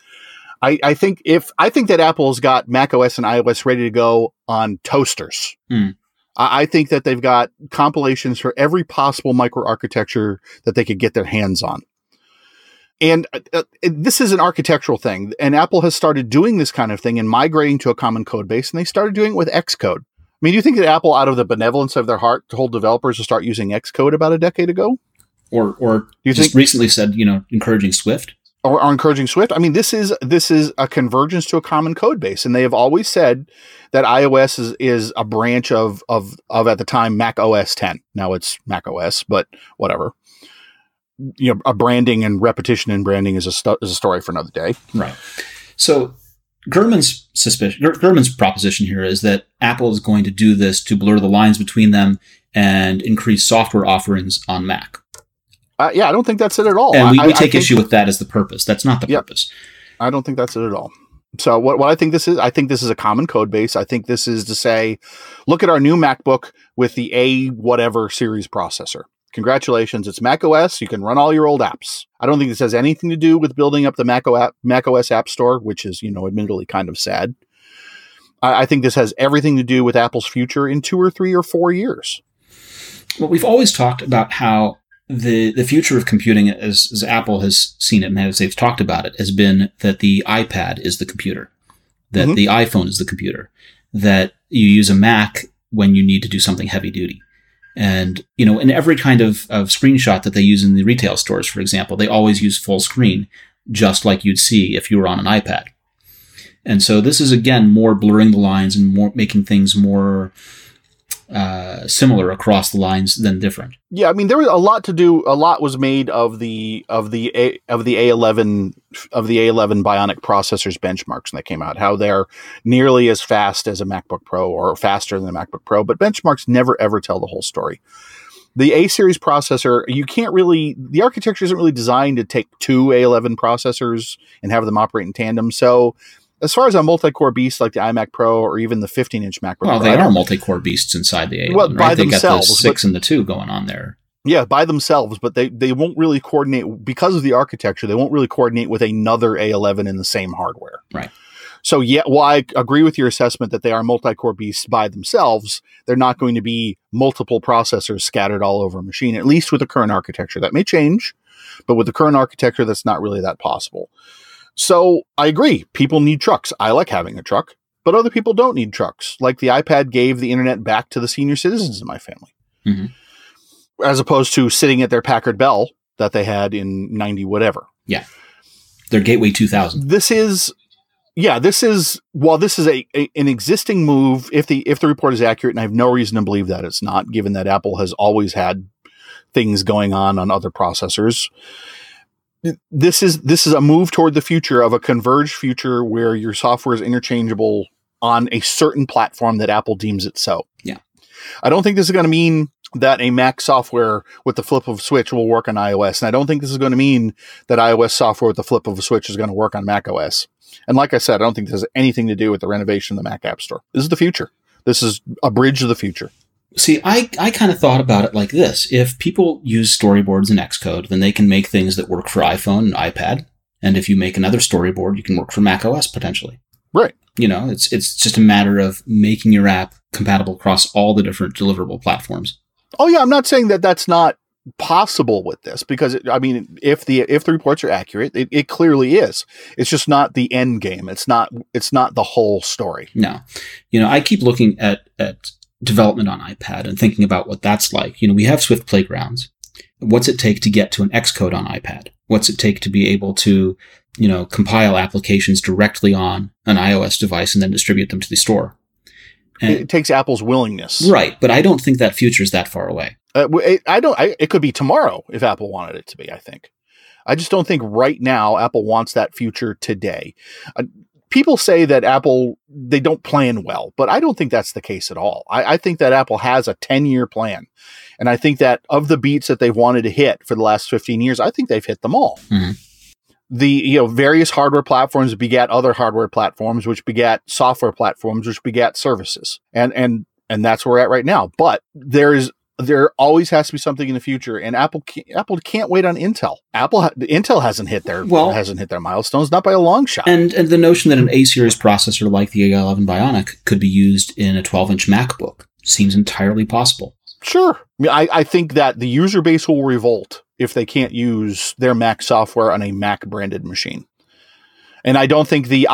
I think that Apple's got macOS and iOS ready to go on toasters. I think that they've got compilations for every possible microarchitecture that they could get their hands on. And this is an architectural thing. And Apple has started doing this kind of thing and migrating to a common code base. And they started doing it with Xcode. I mean, do you think that Apple, out of the benevolence of their heart, told developers to start using Xcode about a decade ago? Or you just recently said, encouraging Swift? Or encouraging Swift? I mean, this is a convergence to a common code base. And they have always said that iOS is a branch of at the time, Mac OS 10. Now it's Mac OS, but whatever. A branding and repetition in branding is a story for another day. Right. So Gurman's proposition here is that Apple is going to do this to blur the lines between them and increase software offerings on Mac. I don't think that's it at all. And we take issue with that as the purpose. That's not the purpose. I don't think that's it at all. So what I think this is a common code base. I think this is to say, look at our new MacBook with the A whatever series processor. Congratulations, it's Mac OS. You can run all your old apps. I don't think this has anything to do with building up the Mac OS App Store, which is, admittedly kind of sad. I think this has everything to do with Apple's future in 2 or 3 or 4 years. Well, we've always talked about how the future of computing, as Apple has seen it and as they've talked about it, has been that the iPad is the computer, that the iPhone is the computer, that you use a Mac when you need to do something heavy duty. And, in every kind of screenshot that they use in the retail stores, for example, they always use full screen, just like you'd see if you were on an iPad. And so this is, again, more blurring the lines and more making things more similar across the lines than different. Yeah, I mean, there was a lot to do. A lot was made of the A11 Bionic processors benchmarks when they came out. How they're nearly as fast as a MacBook Pro or faster than a MacBook Pro, but benchmarks never ever tell the whole story. The A series processor, the architecture isn't really designed to take 2 A11 processors and have them operate in tandem. So, as far as a multi-core beast like the iMac Pro or even the 15-inch MacBook Pro. Well, they are multi-core beasts inside the A11, well, right? By they themselves, got the 6 and the 2 going on there. Yeah, by themselves, but they won't really coordinate because of the architecture. They won't really coordinate with another A11 in the same hardware. Right. So, yeah, while I agree with your assessment that they are multi-core beasts by themselves, they're not going to be multiple processors scattered all over a machine, at least with the current architecture. That may change, but with the current architecture, that's not really that possible. So I agree. People need trucks. I like having a truck, but other people don't need trucks. Like the iPad gave the internet back to the senior citizens in my family, as opposed to sitting at their Packard Bell that they had in 90 whatever. Yeah. Their Gateway 2000. This is an existing move. If the report is accurate, and I have no reason to believe that it's not, given that Apple has always had things going on other processors. This is a move toward the future of a converged future where your software is interchangeable on a certain platform that Apple deems it so. Yeah. I don't think this is going to mean that a Mac software with the flip of a switch will work on iOS. And I don't think this is going to mean that iOS software with the flip of a switch is going to work on Mac OS. And like I said, I don't think this has anything to do with the renovation of the Mac App Store. This is the future. This is a bridge to the future. See, I kind of thought about it like this. If people use storyboards in Xcode, then they can make things that work for iPhone and iPad. And if you make another storyboard, you can work for Mac OS potentially. Right. It's just a matter of making your app compatible across all the different deliverable platforms. Oh yeah, I'm not saying that that's not possible with this, because if the reports are accurate, it clearly is. It's just not the end game. It's not the whole story. No. I keep looking at development on iPad and thinking about what that's like. We have Swift Playgrounds. What's it take to get to an Xcode on iPad? What's it take to be able to, compile applications directly on an iOS device and then distribute them to the store? And it takes Apple's willingness. Right, but I don't think that future is that far away. It could be tomorrow if Apple wanted it to be, I think. I just don't think right now Apple wants that future today. People say that Apple, they don't plan well, but I don't think that's the case at all. I think that Apple has a 10-year plan. And I think that of the beats that they've wanted to hit for the last 15 years, I think they've hit them all. Mm-hmm. The various hardware platforms begat other hardware platforms, which begat software platforms, which begat services. And that's where we're at right now. But there always has to be something in the future, and Apple can't wait on Intel. Intel hasn't hit their milestones, not by a long shot. And the notion that an A series processor like the A11 Bionic could be used in a 12-inch MacBook seems entirely possible. Sure, I think that the user base will revolt if they can't use their Mac software on a Mac branded machine. And I don't think the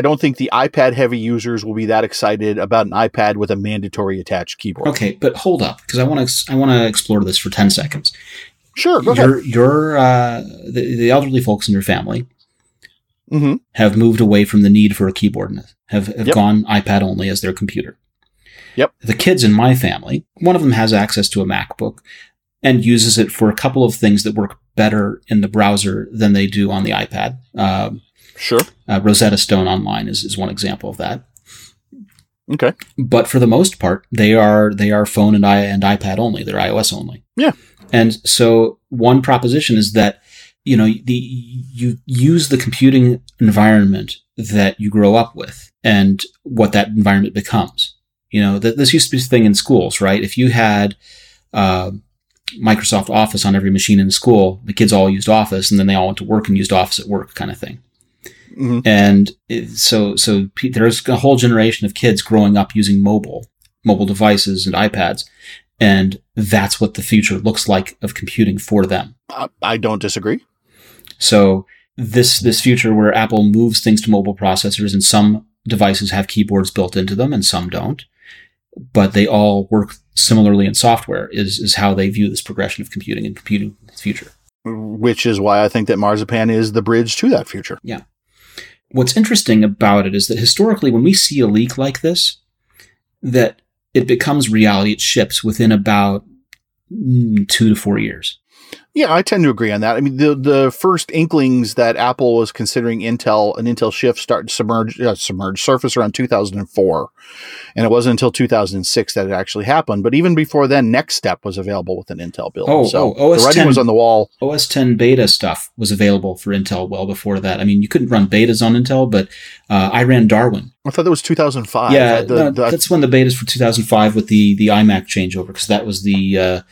iPad heavy users will be that excited about an iPad with a mandatory attached keyboard. Okay, but hold up, because I want to explore this for 10 seconds. Sure, go ahead. The elderly folks in your family have moved away from the need for a keyboard and have gone iPad only as their computer. Yep. The kids in my family, one of them has access to a MacBook and uses it for a couple of things that work better in the browser than they do on the iPad. Sure. Rosetta Stone Online is one example of that. Okay. But for the most part, they are phone and iPad only. They're iOS only. Yeah. And so one proposition is that, you use the computing environment that you grow up with and what that environment becomes. This used to be a thing in schools, right? If you had Microsoft Office on every machine in school, the kids all used Office, and then they all went to work and used Office at work kind of thing. And there's a whole generation of kids growing up using mobile devices and iPads. And that's what the future looks like of computing for them. I don't disagree. So this future where Apple moves things to mobile processors, and some devices have keyboards built into them and some don't, but they all work similarly in software, is how they view this progression of computing and computing in the future. Which is why I think that Marzipan is the bridge to that future. Yeah. What's interesting about it is that historically, when we see a leak like this, that it becomes reality. It ships within about 2 to 4 years. Yeah, I tend to agree on that. I mean, the first inklings that Apple was considering an Intel shift start submerge surface around 2004, and it wasn't until 2006 that it actually happened. But even before then, Next Step was available with an Intel build. OS the writing 10 was on the wall. OS 10 beta stuff was available for Intel well before that. I mean, you couldn't run betas on Intel, but I ran Darwin. I thought that was 2005. Yeah, that's when the betas for 2005 with the iMac changeover, because that was the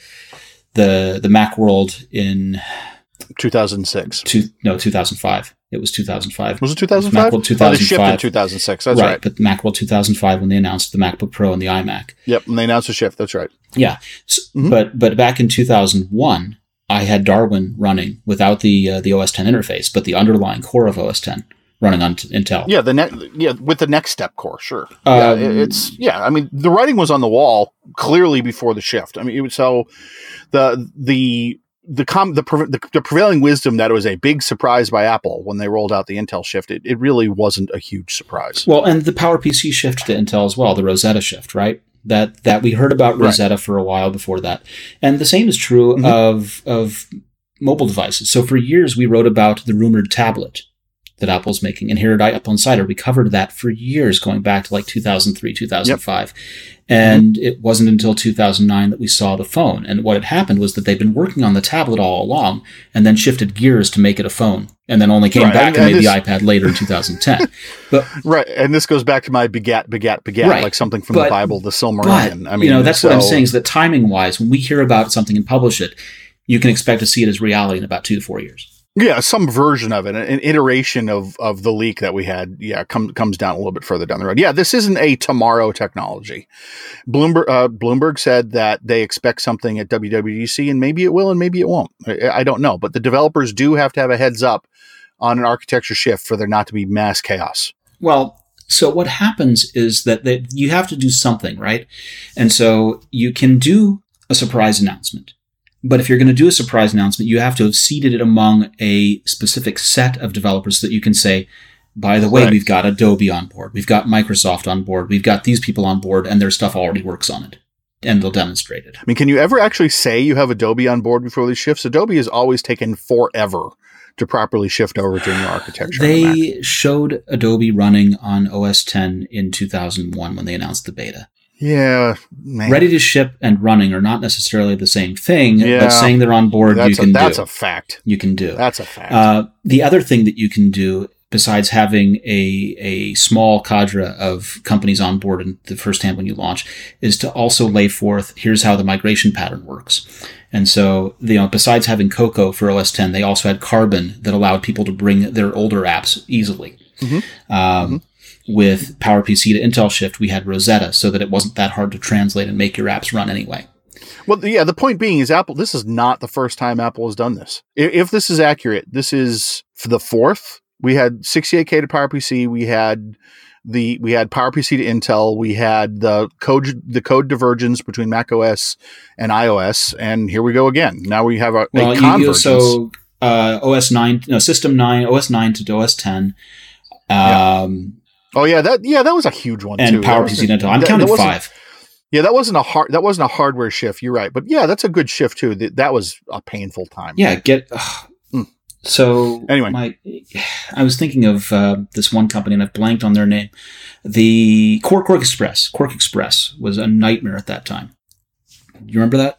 Macworld in 2006. 2005. It was 2005. Was it 2005? Macworld 2005. It shipped in 2006. That's right. But Macworld 2005 when they announced the MacBook Pro and the iMac. Yep, when they announced the shift. That's right. Yeah. So, but back in 2001, I had Darwin running without the OS 10 interface, but the underlying core of OS 10 running on Intel. Yeah, with the Next Step core, sure. I mean, the writing was on the wall clearly before the shift. I mean, it was so the prevailing wisdom that it was a big surprise by Apple when they rolled out the Intel shift. It really wasn't a huge surprise. Well, and the PowerPC shift to Intel as well, the Rosetta shift, right? That we heard about Rosetta for a while before that, and the same is true of mobile devices. So for years we wrote about the rumored tablet that Apple's making. And here at Apple Insider, we covered that for years, going back to like 2003, 2005. Yep. And it wasn't until 2009 that we saw the phone. And what had happened was that they'd been working on the tablet all along and then shifted gears to make it a phone. And then only came back and made the iPad later in 2010. But right. And this goes back to my begat, right. Like something from the Bible, the Silmarillion. I mean, that's what I'm saying is that timing wise, when we hear about something and publish it, you can expect to see it as reality in about 2 to 4 years. Yeah, some version of it, an iteration of the leak that we had, comes down a little bit further down the road. Yeah, this isn't a tomorrow technology. Bloomberg said that they expect something at WWDC, and maybe it will and maybe it won't. I don't know. But the developers do have to have a heads up on an architecture shift for there not to be mass chaos. Well, so what happens is that you have to do something, right? And so you can do a surprise announcement. But if you're going to do a surprise announcement, you have to have seeded it among a specific set of developers so that you can say, by the way, we've got Adobe on board. We've got Microsoft on board. We've got these people on board, and their stuff already works on it. And they'll demonstrate it. I mean, can you ever actually say you have Adobe on board before these shifts? Adobe has always taken forever to properly shift over to a new architecture. They showed Adobe running on OS 10 in 2001 when they announced the beta. Yeah, man. Ready to ship and running are not necessarily the same thing, but saying they're on board, that's a fact. You can do. That's a fact. The other thing that you can do, besides having a small cadre of companies on board in the first hand when you launch, is to also lay forth, here's how the migration pattern works. And so, besides having Cocoa for OS 10, they also had Carbon that allowed people to bring their older apps easily. With PowerPC to Intel shift, we had Rosetta so that it wasn't that hard to translate and make your apps run anyway. Well, yeah, the point being is this is not the first time Apple has done this. If this is accurate, this is for the fourth. We had 68K to PowerPC. We had PowerPC to Intel. We had the code divergence between macOS and iOS. And here we go again. Now we have a convergence. OS 9, System 9, OS 9 to OS 10. That was a huge one too. And PowerPC to Intel. I'm counting 5. Yeah, that wasn't a hardware shift. You're right, but yeah, that's a good shift too. That was a painful time. Yeah, So anyway, I was thinking of this one company, and I've blanked on their name. The Quark Express. Quark Express was a nightmare at that time. You remember that?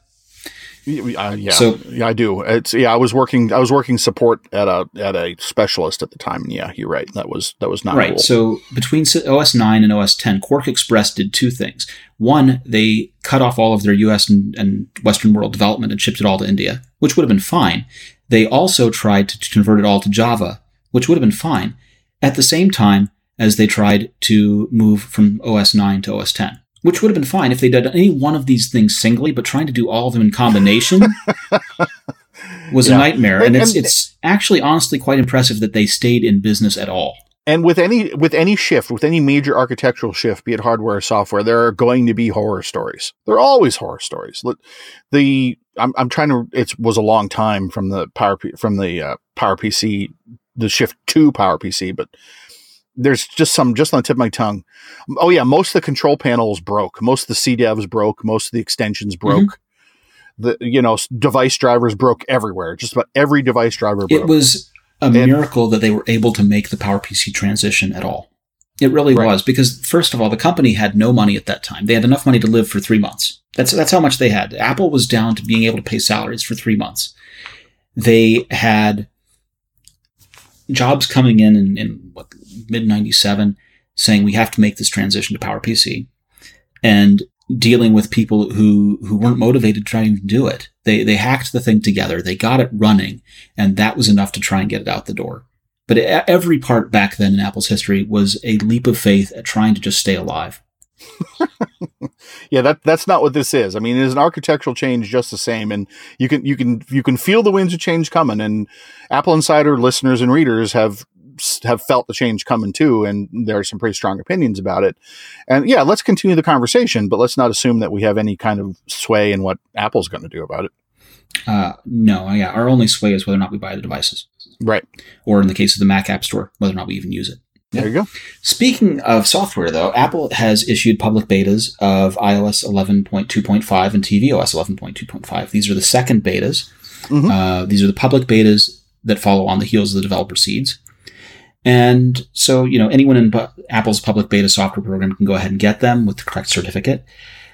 I do. I was working support at a specialist at the time. And yeah, you're right. That was not right. Cool. So between OS 9 and OS 10, Quark Express did 2 things. One, they cut off all of their US and Western world development and shipped it all to India, which would have been fine. They also tried to convert it all to Java, which would have been fine. at the same time as they tried to move from OS 9 to OS 10, which would have been fine if they did any one of these things singly, but trying to do all of them in combination was a nightmare. And it's actually honestly quite impressive that they stayed in business at all. And with any shift, with any major architectural shift, be it hardware or software, there are going to be horror stories. There are always horror stories. I'm trying to. It was a long time from the PowerPC, the shift to PowerPC, but there's just on the tip of my tongue. Oh yeah, most of the control panels broke. Most of the CDEVs broke. Most of the extensions broke. Device drivers broke everywhere. Just about every device driver broke. It was a miracle that they were able to make the PowerPC transition at all. It really was, because first of all, the company had no money at that time. They had enough money to live for 3 months. That's how much they had. Apple was down to being able to pay salaries for 3 months. They had Jobs coming in mid-97 saying we have to make this transition to PowerPC, and dealing with people who weren't motivated to try and do it. They hacked the thing together. They got it running, and that was enough to try and get it out the door. But every part back then in Apple's history was a leap of faith at trying to just stay alive. Yeah, that's not what this is. I mean, it is an architectural change just the same, and you can feel the winds of change coming. And Apple Insider listeners and readers have felt the change coming too, and there are some pretty strong opinions about it. And yeah, let's continue the conversation, but let's not assume that we have any kind of sway in what Apple's going to do about it. No, yeah, our only sway is whether or not we buy the devices. Right. Or in the case of the Mac App Store, whether or not we even use it. There you go. Speaking of software, though, Apple has issued public betas of iOS 11.2.5 and tvOS 11.2.5. These are the second betas. Mm-hmm. These are the public betas that follow on the heels of the developer seeds. And so, anyone in Apple's public beta software program can go ahead and get them with the correct certificate.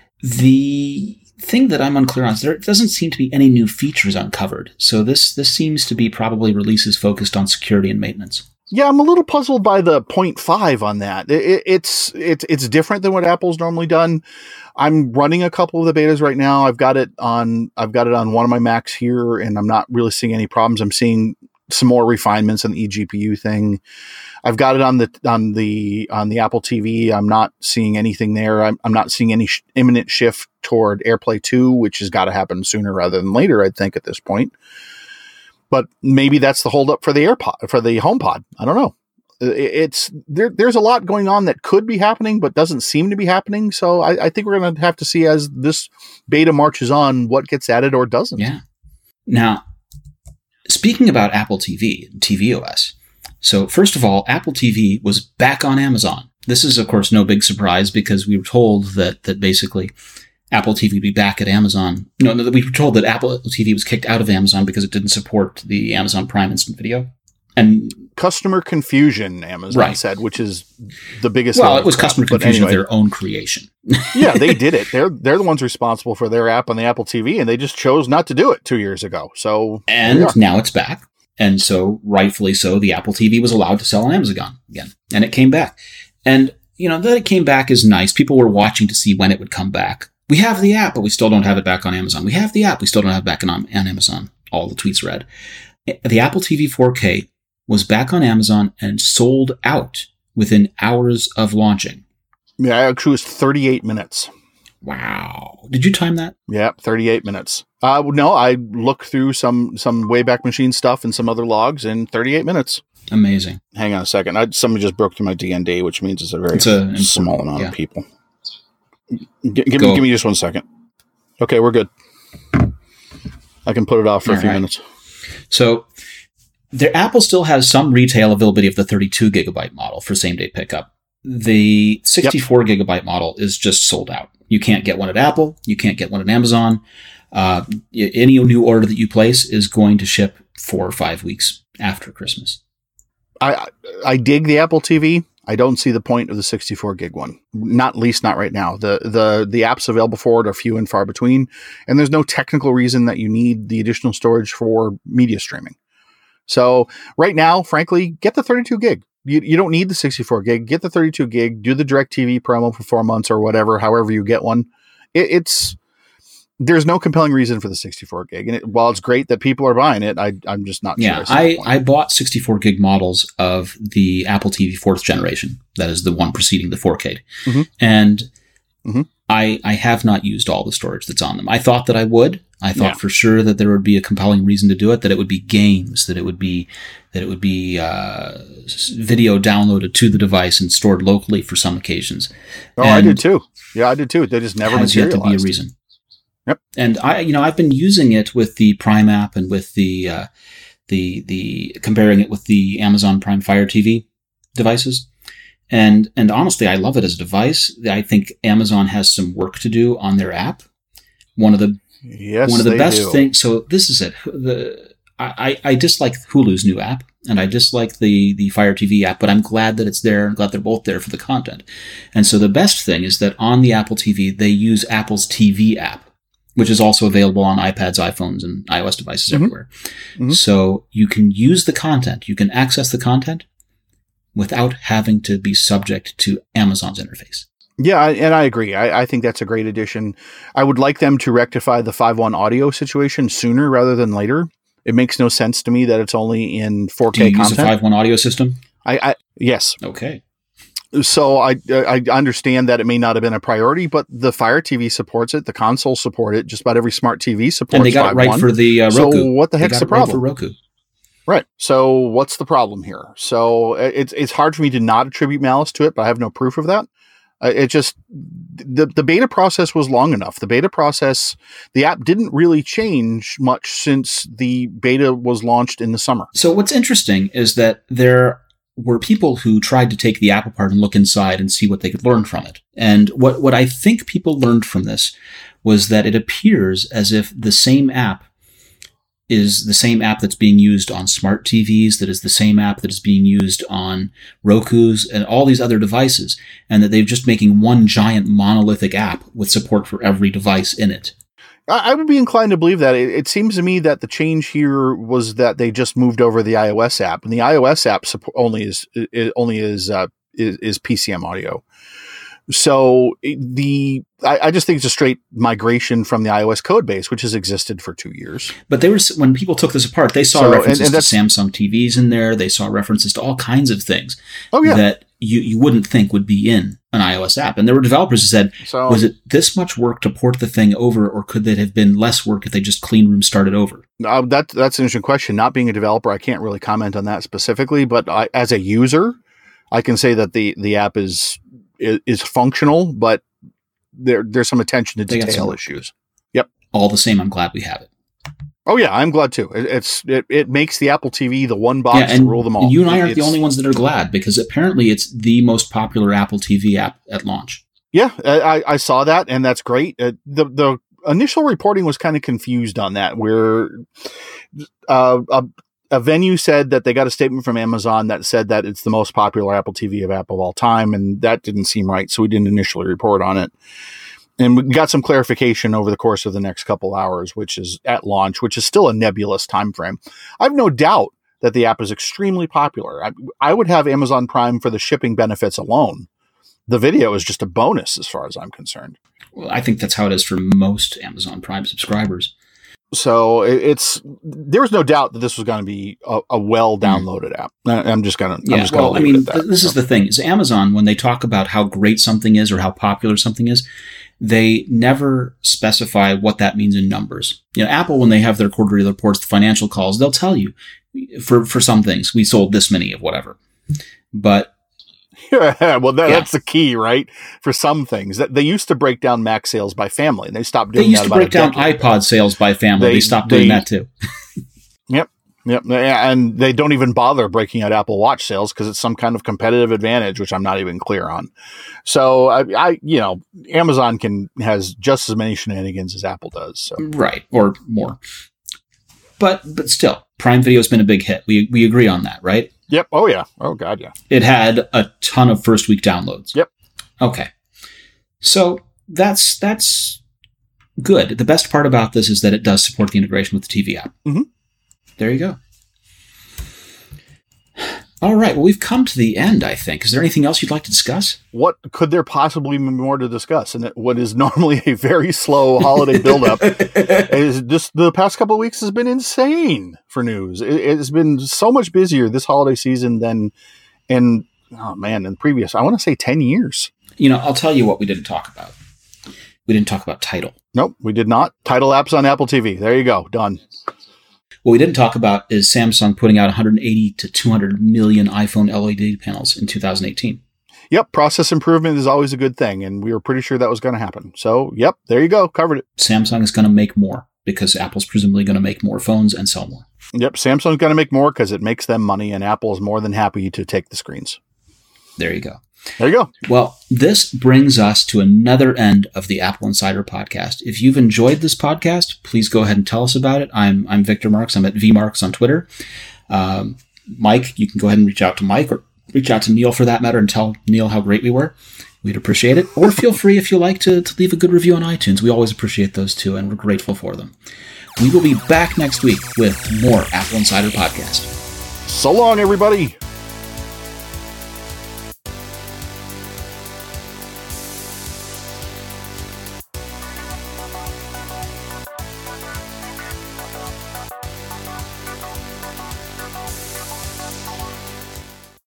The thing that I'm unclear on is there doesn't seem to be any new features uncovered. So this seems to be probably releases focused on security and maintenance. Yeah, I'm a little puzzled by the 0.5 on that. It's different than what Apple's normally done. I'm running a couple of the betas right now. I've got it on one of my Macs here, and I'm not really seeing any problems. I'm seeing some more refinements on the eGPU thing. I've got it on the Apple TV. I'm not seeing anything there. I'm not seeing any imminent shift toward AirPlay 2, which has got to happen sooner rather than later, I think, at this point. But maybe that's the holdup for the HomePod. I don't know. There's a lot going on that could be happening, but doesn't seem to be happening. So I think we're going to have to see as this beta marches on what gets added or doesn't. Yeah. Now, speaking about Apple TV, tvOS. So first of all, Apple TV was back on Amazon. This is, of course, no big surprise because we were told that basically Apple TV would be back at Amazon. No, we were told that Apple TV was kicked out of Amazon because it didn't support the Amazon Prime Instant Video. And customer confusion, Amazon said, which is the biggest. Well, it was customer confusion of their own creation. Yeah, they did it. They're the ones responsible for their app on the Apple TV, and they just chose not to do it 2 years ago. So now it's back. And so, rightfully so, the Apple TV was allowed to sell on Amazon again. And it came back. And, that it came back is nice. People were watching to see when it would come back. We have the app, but we still don't have it back on Amazon. We have the app, we still don't have it back on Amazon. All the tweets read. The Apple TV 4K was back on Amazon and sold out within hours of launching. Yeah, actually it was 38 minutes. Wow. Did you time that? Yeah, 38 minutes. No, I looked through some Wayback Machine stuff and some other logs in 38 minutes. Amazing. Hang on a second. Somebody just broke through my DND, which means it's a very small amount of people. Give me just 1 second. Okay, we're good. I can put it off for a few minutes. So Apple still has some retail availability of the 32 gigabyte model for same-day pickup. The 64 gigabyte model is just sold out. You can't get one at Apple. You can't get one at Amazon. Any new order that you place is going to ship 4 or 5 weeks after Christmas. I dig the Apple TV. I don't see the point of the 64 gig one. Not right now. The apps available for it are few and far between, and there's no technical reason that you need the additional storage for media streaming. So right now, frankly, get the 32 gig. You don't need the 64 gig. Get the 32 gig. Do the DirecTV promo for 4 months or whatever, however you get one. It's There's no compelling reason for the 64 gig. And while it's great that people are buying it, I'm just not sure. Yeah, I bought 64 gig models of the Apple TV 4th generation. That is the one preceding the 4K. Mm-hmm. And I have not used all the storage that's on them. I thought that I would. I thought for sure that there would be a compelling reason to do it, that it would be games, that it would be video downloaded to the device and stored locally for some occasions. Oh, and I did too. Yeah, I did too. They just never materialized. Has yet to be a reason. Yep. And I've been using it with the Prime app and with the comparing it with the Amazon Prime Fire TV devices. And honestly, I love it as a device. I think Amazon has some work to do on their app. One of the best things. So this is it. I dislike Hulu's new app, and I dislike the Fire TV app, but I'm glad that it's there. I'm glad they're both there for the content. And so the best thing is that on the Apple TV, they use Apple's TV app, which is also available on iPads, iPhones, and iOS devices everywhere. Mm-hmm. So you can use the content. You can access the content without having to be subject to Amazon's interface. Yeah, and I agree. I think that's a great addition. I would like them to rectify the 5.1 audio situation sooner rather than later. It makes no sense to me that it's only in 4K Do you content. use a 5.1 audio system? Yes. Okay. So I understand that it may not have been a priority, but the Fire TV supports it. The consoles support it. Just about every smart TV supports 5.1. And they got it right for the Roku. So what the heck's the problem? Right for Roku. Right. So what's the problem here? So it's hard for me to not attribute malice to it, but I have no proof of that. It just, the beta process was long enough. The beta process, the app didn't really change much since the beta was launched in the summer. So what's interesting is that there were people who tried to take the app apart and look inside and see what they could learn from it. And what I think people learned from this was that it appears as if the same app is the same app that's being used on smart TVs, that is the same app that is being used on Roku's and all these other devices, and that they're just making one giant monolithic app with support for every device in it. I would be inclined to believe that. It seems to me that the change here was that they just moved over the iOS app, and the iOS app only is PCM audio. So I just think it's a straight migration from the iOS code base, which has existed for 2 years. But when people took this apart, they saw references to Samsung TVs in there. They saw references to all kinds of things that you wouldn't think would be in an iOS app. And there were developers who said, was it this much work to port the thing over, or could it have been less work if they just clean room started over? That's an interesting question. Not being a developer, I can't really comment on that specifically. But as a user, I can say that the app is functional, but there's some attention to detail issues. Yep. All the same, I'm glad we have it. Oh yeah, I'm glad too. It makes the Apple TV the one box to rule them all. You and I aren't the only ones that are glad, because apparently it's the most popular Apple TV app at launch. Yeah, I saw that, and that's great. The initial reporting was kind of confused on that, where a venue said that they got a statement from Amazon that said that it's the most popular Apple TV app of all time, and that didn't seem right, so we didn't initially report on it. And we got some clarification over the course of the next couple hours, which is at launch, which is still a nebulous time frame. I have no doubt that the app is extremely popular. I would have Amazon Prime for the shipping benefits alone. The video is just a bonus as far as I'm concerned. Well, I think that's how it is for most Amazon Prime subscribers. So there's no doubt that this was going to be a well downloaded app. I'm just going to, this is the thing is Amazon, when they talk about how great something is or how popular something is, they never specify what that means in numbers. Apple, when they have their quarterly reports, the financial calls, they'll tell you for some things, we sold this many of whatever, but that's the key, right? For some things that they used to break down Mac sales by family, and they stopped doing that. They used to break down iPod sales by family. They stopped doing that too. Yep. And they don't even bother breaking out Apple Watch sales because it's some kind of competitive advantage, which I'm not even clear on. So Amazon has just as many shenanigans as Apple does. So. Right. Or more. But still, Prime Video has been a big hit. We agree on that, right? Yep. Oh yeah. Oh God. Yeah. It had a ton of first week downloads. Yep. Okay. So that's good. The best part about this is that it does support the integration with the TV app. Mm-hmm. There you go. All right. Well, we've come to the end, I think. Is there anything else you'd like to discuss? What could there possibly be more to discuss? And what is normally a very slow holiday buildup is just the past couple of weeks has been insane for news. It's been so much busier this holiday season than in previous, I want to say 10 years. I'll tell you what we didn't talk about. We didn't talk about Tidal. Nope, we did not. Tidal apps on Apple TV. There you go. Done. What we didn't talk about is Samsung putting out 180 to 200 million iPhone LED panels in 2018. Yep, process improvement is always a good thing, and we were pretty sure that was going to happen. So, yep, there you go. Covered it. Samsung is going to make more because Apple's presumably going to make more phones and sell more. Yep, Samsung's going to make more because it makes them money, and Apple is more than happy to take the screens. There you go. There you go. Well, this brings us to another end of the Apple Insider podcast. If you've enjoyed this podcast, please go ahead and tell us about it. I'm Victor Marks. I'm at VMarks on Twitter. Mike, you can go ahead and reach out to Mike or reach out to Neil for that matter and tell Neil how great we were. We'd appreciate it. Or feel free, if you like, to leave a good review on iTunes. We always appreciate those too, and we're grateful for them. We will be back next week with more Apple Insider podcast. So long, everybody.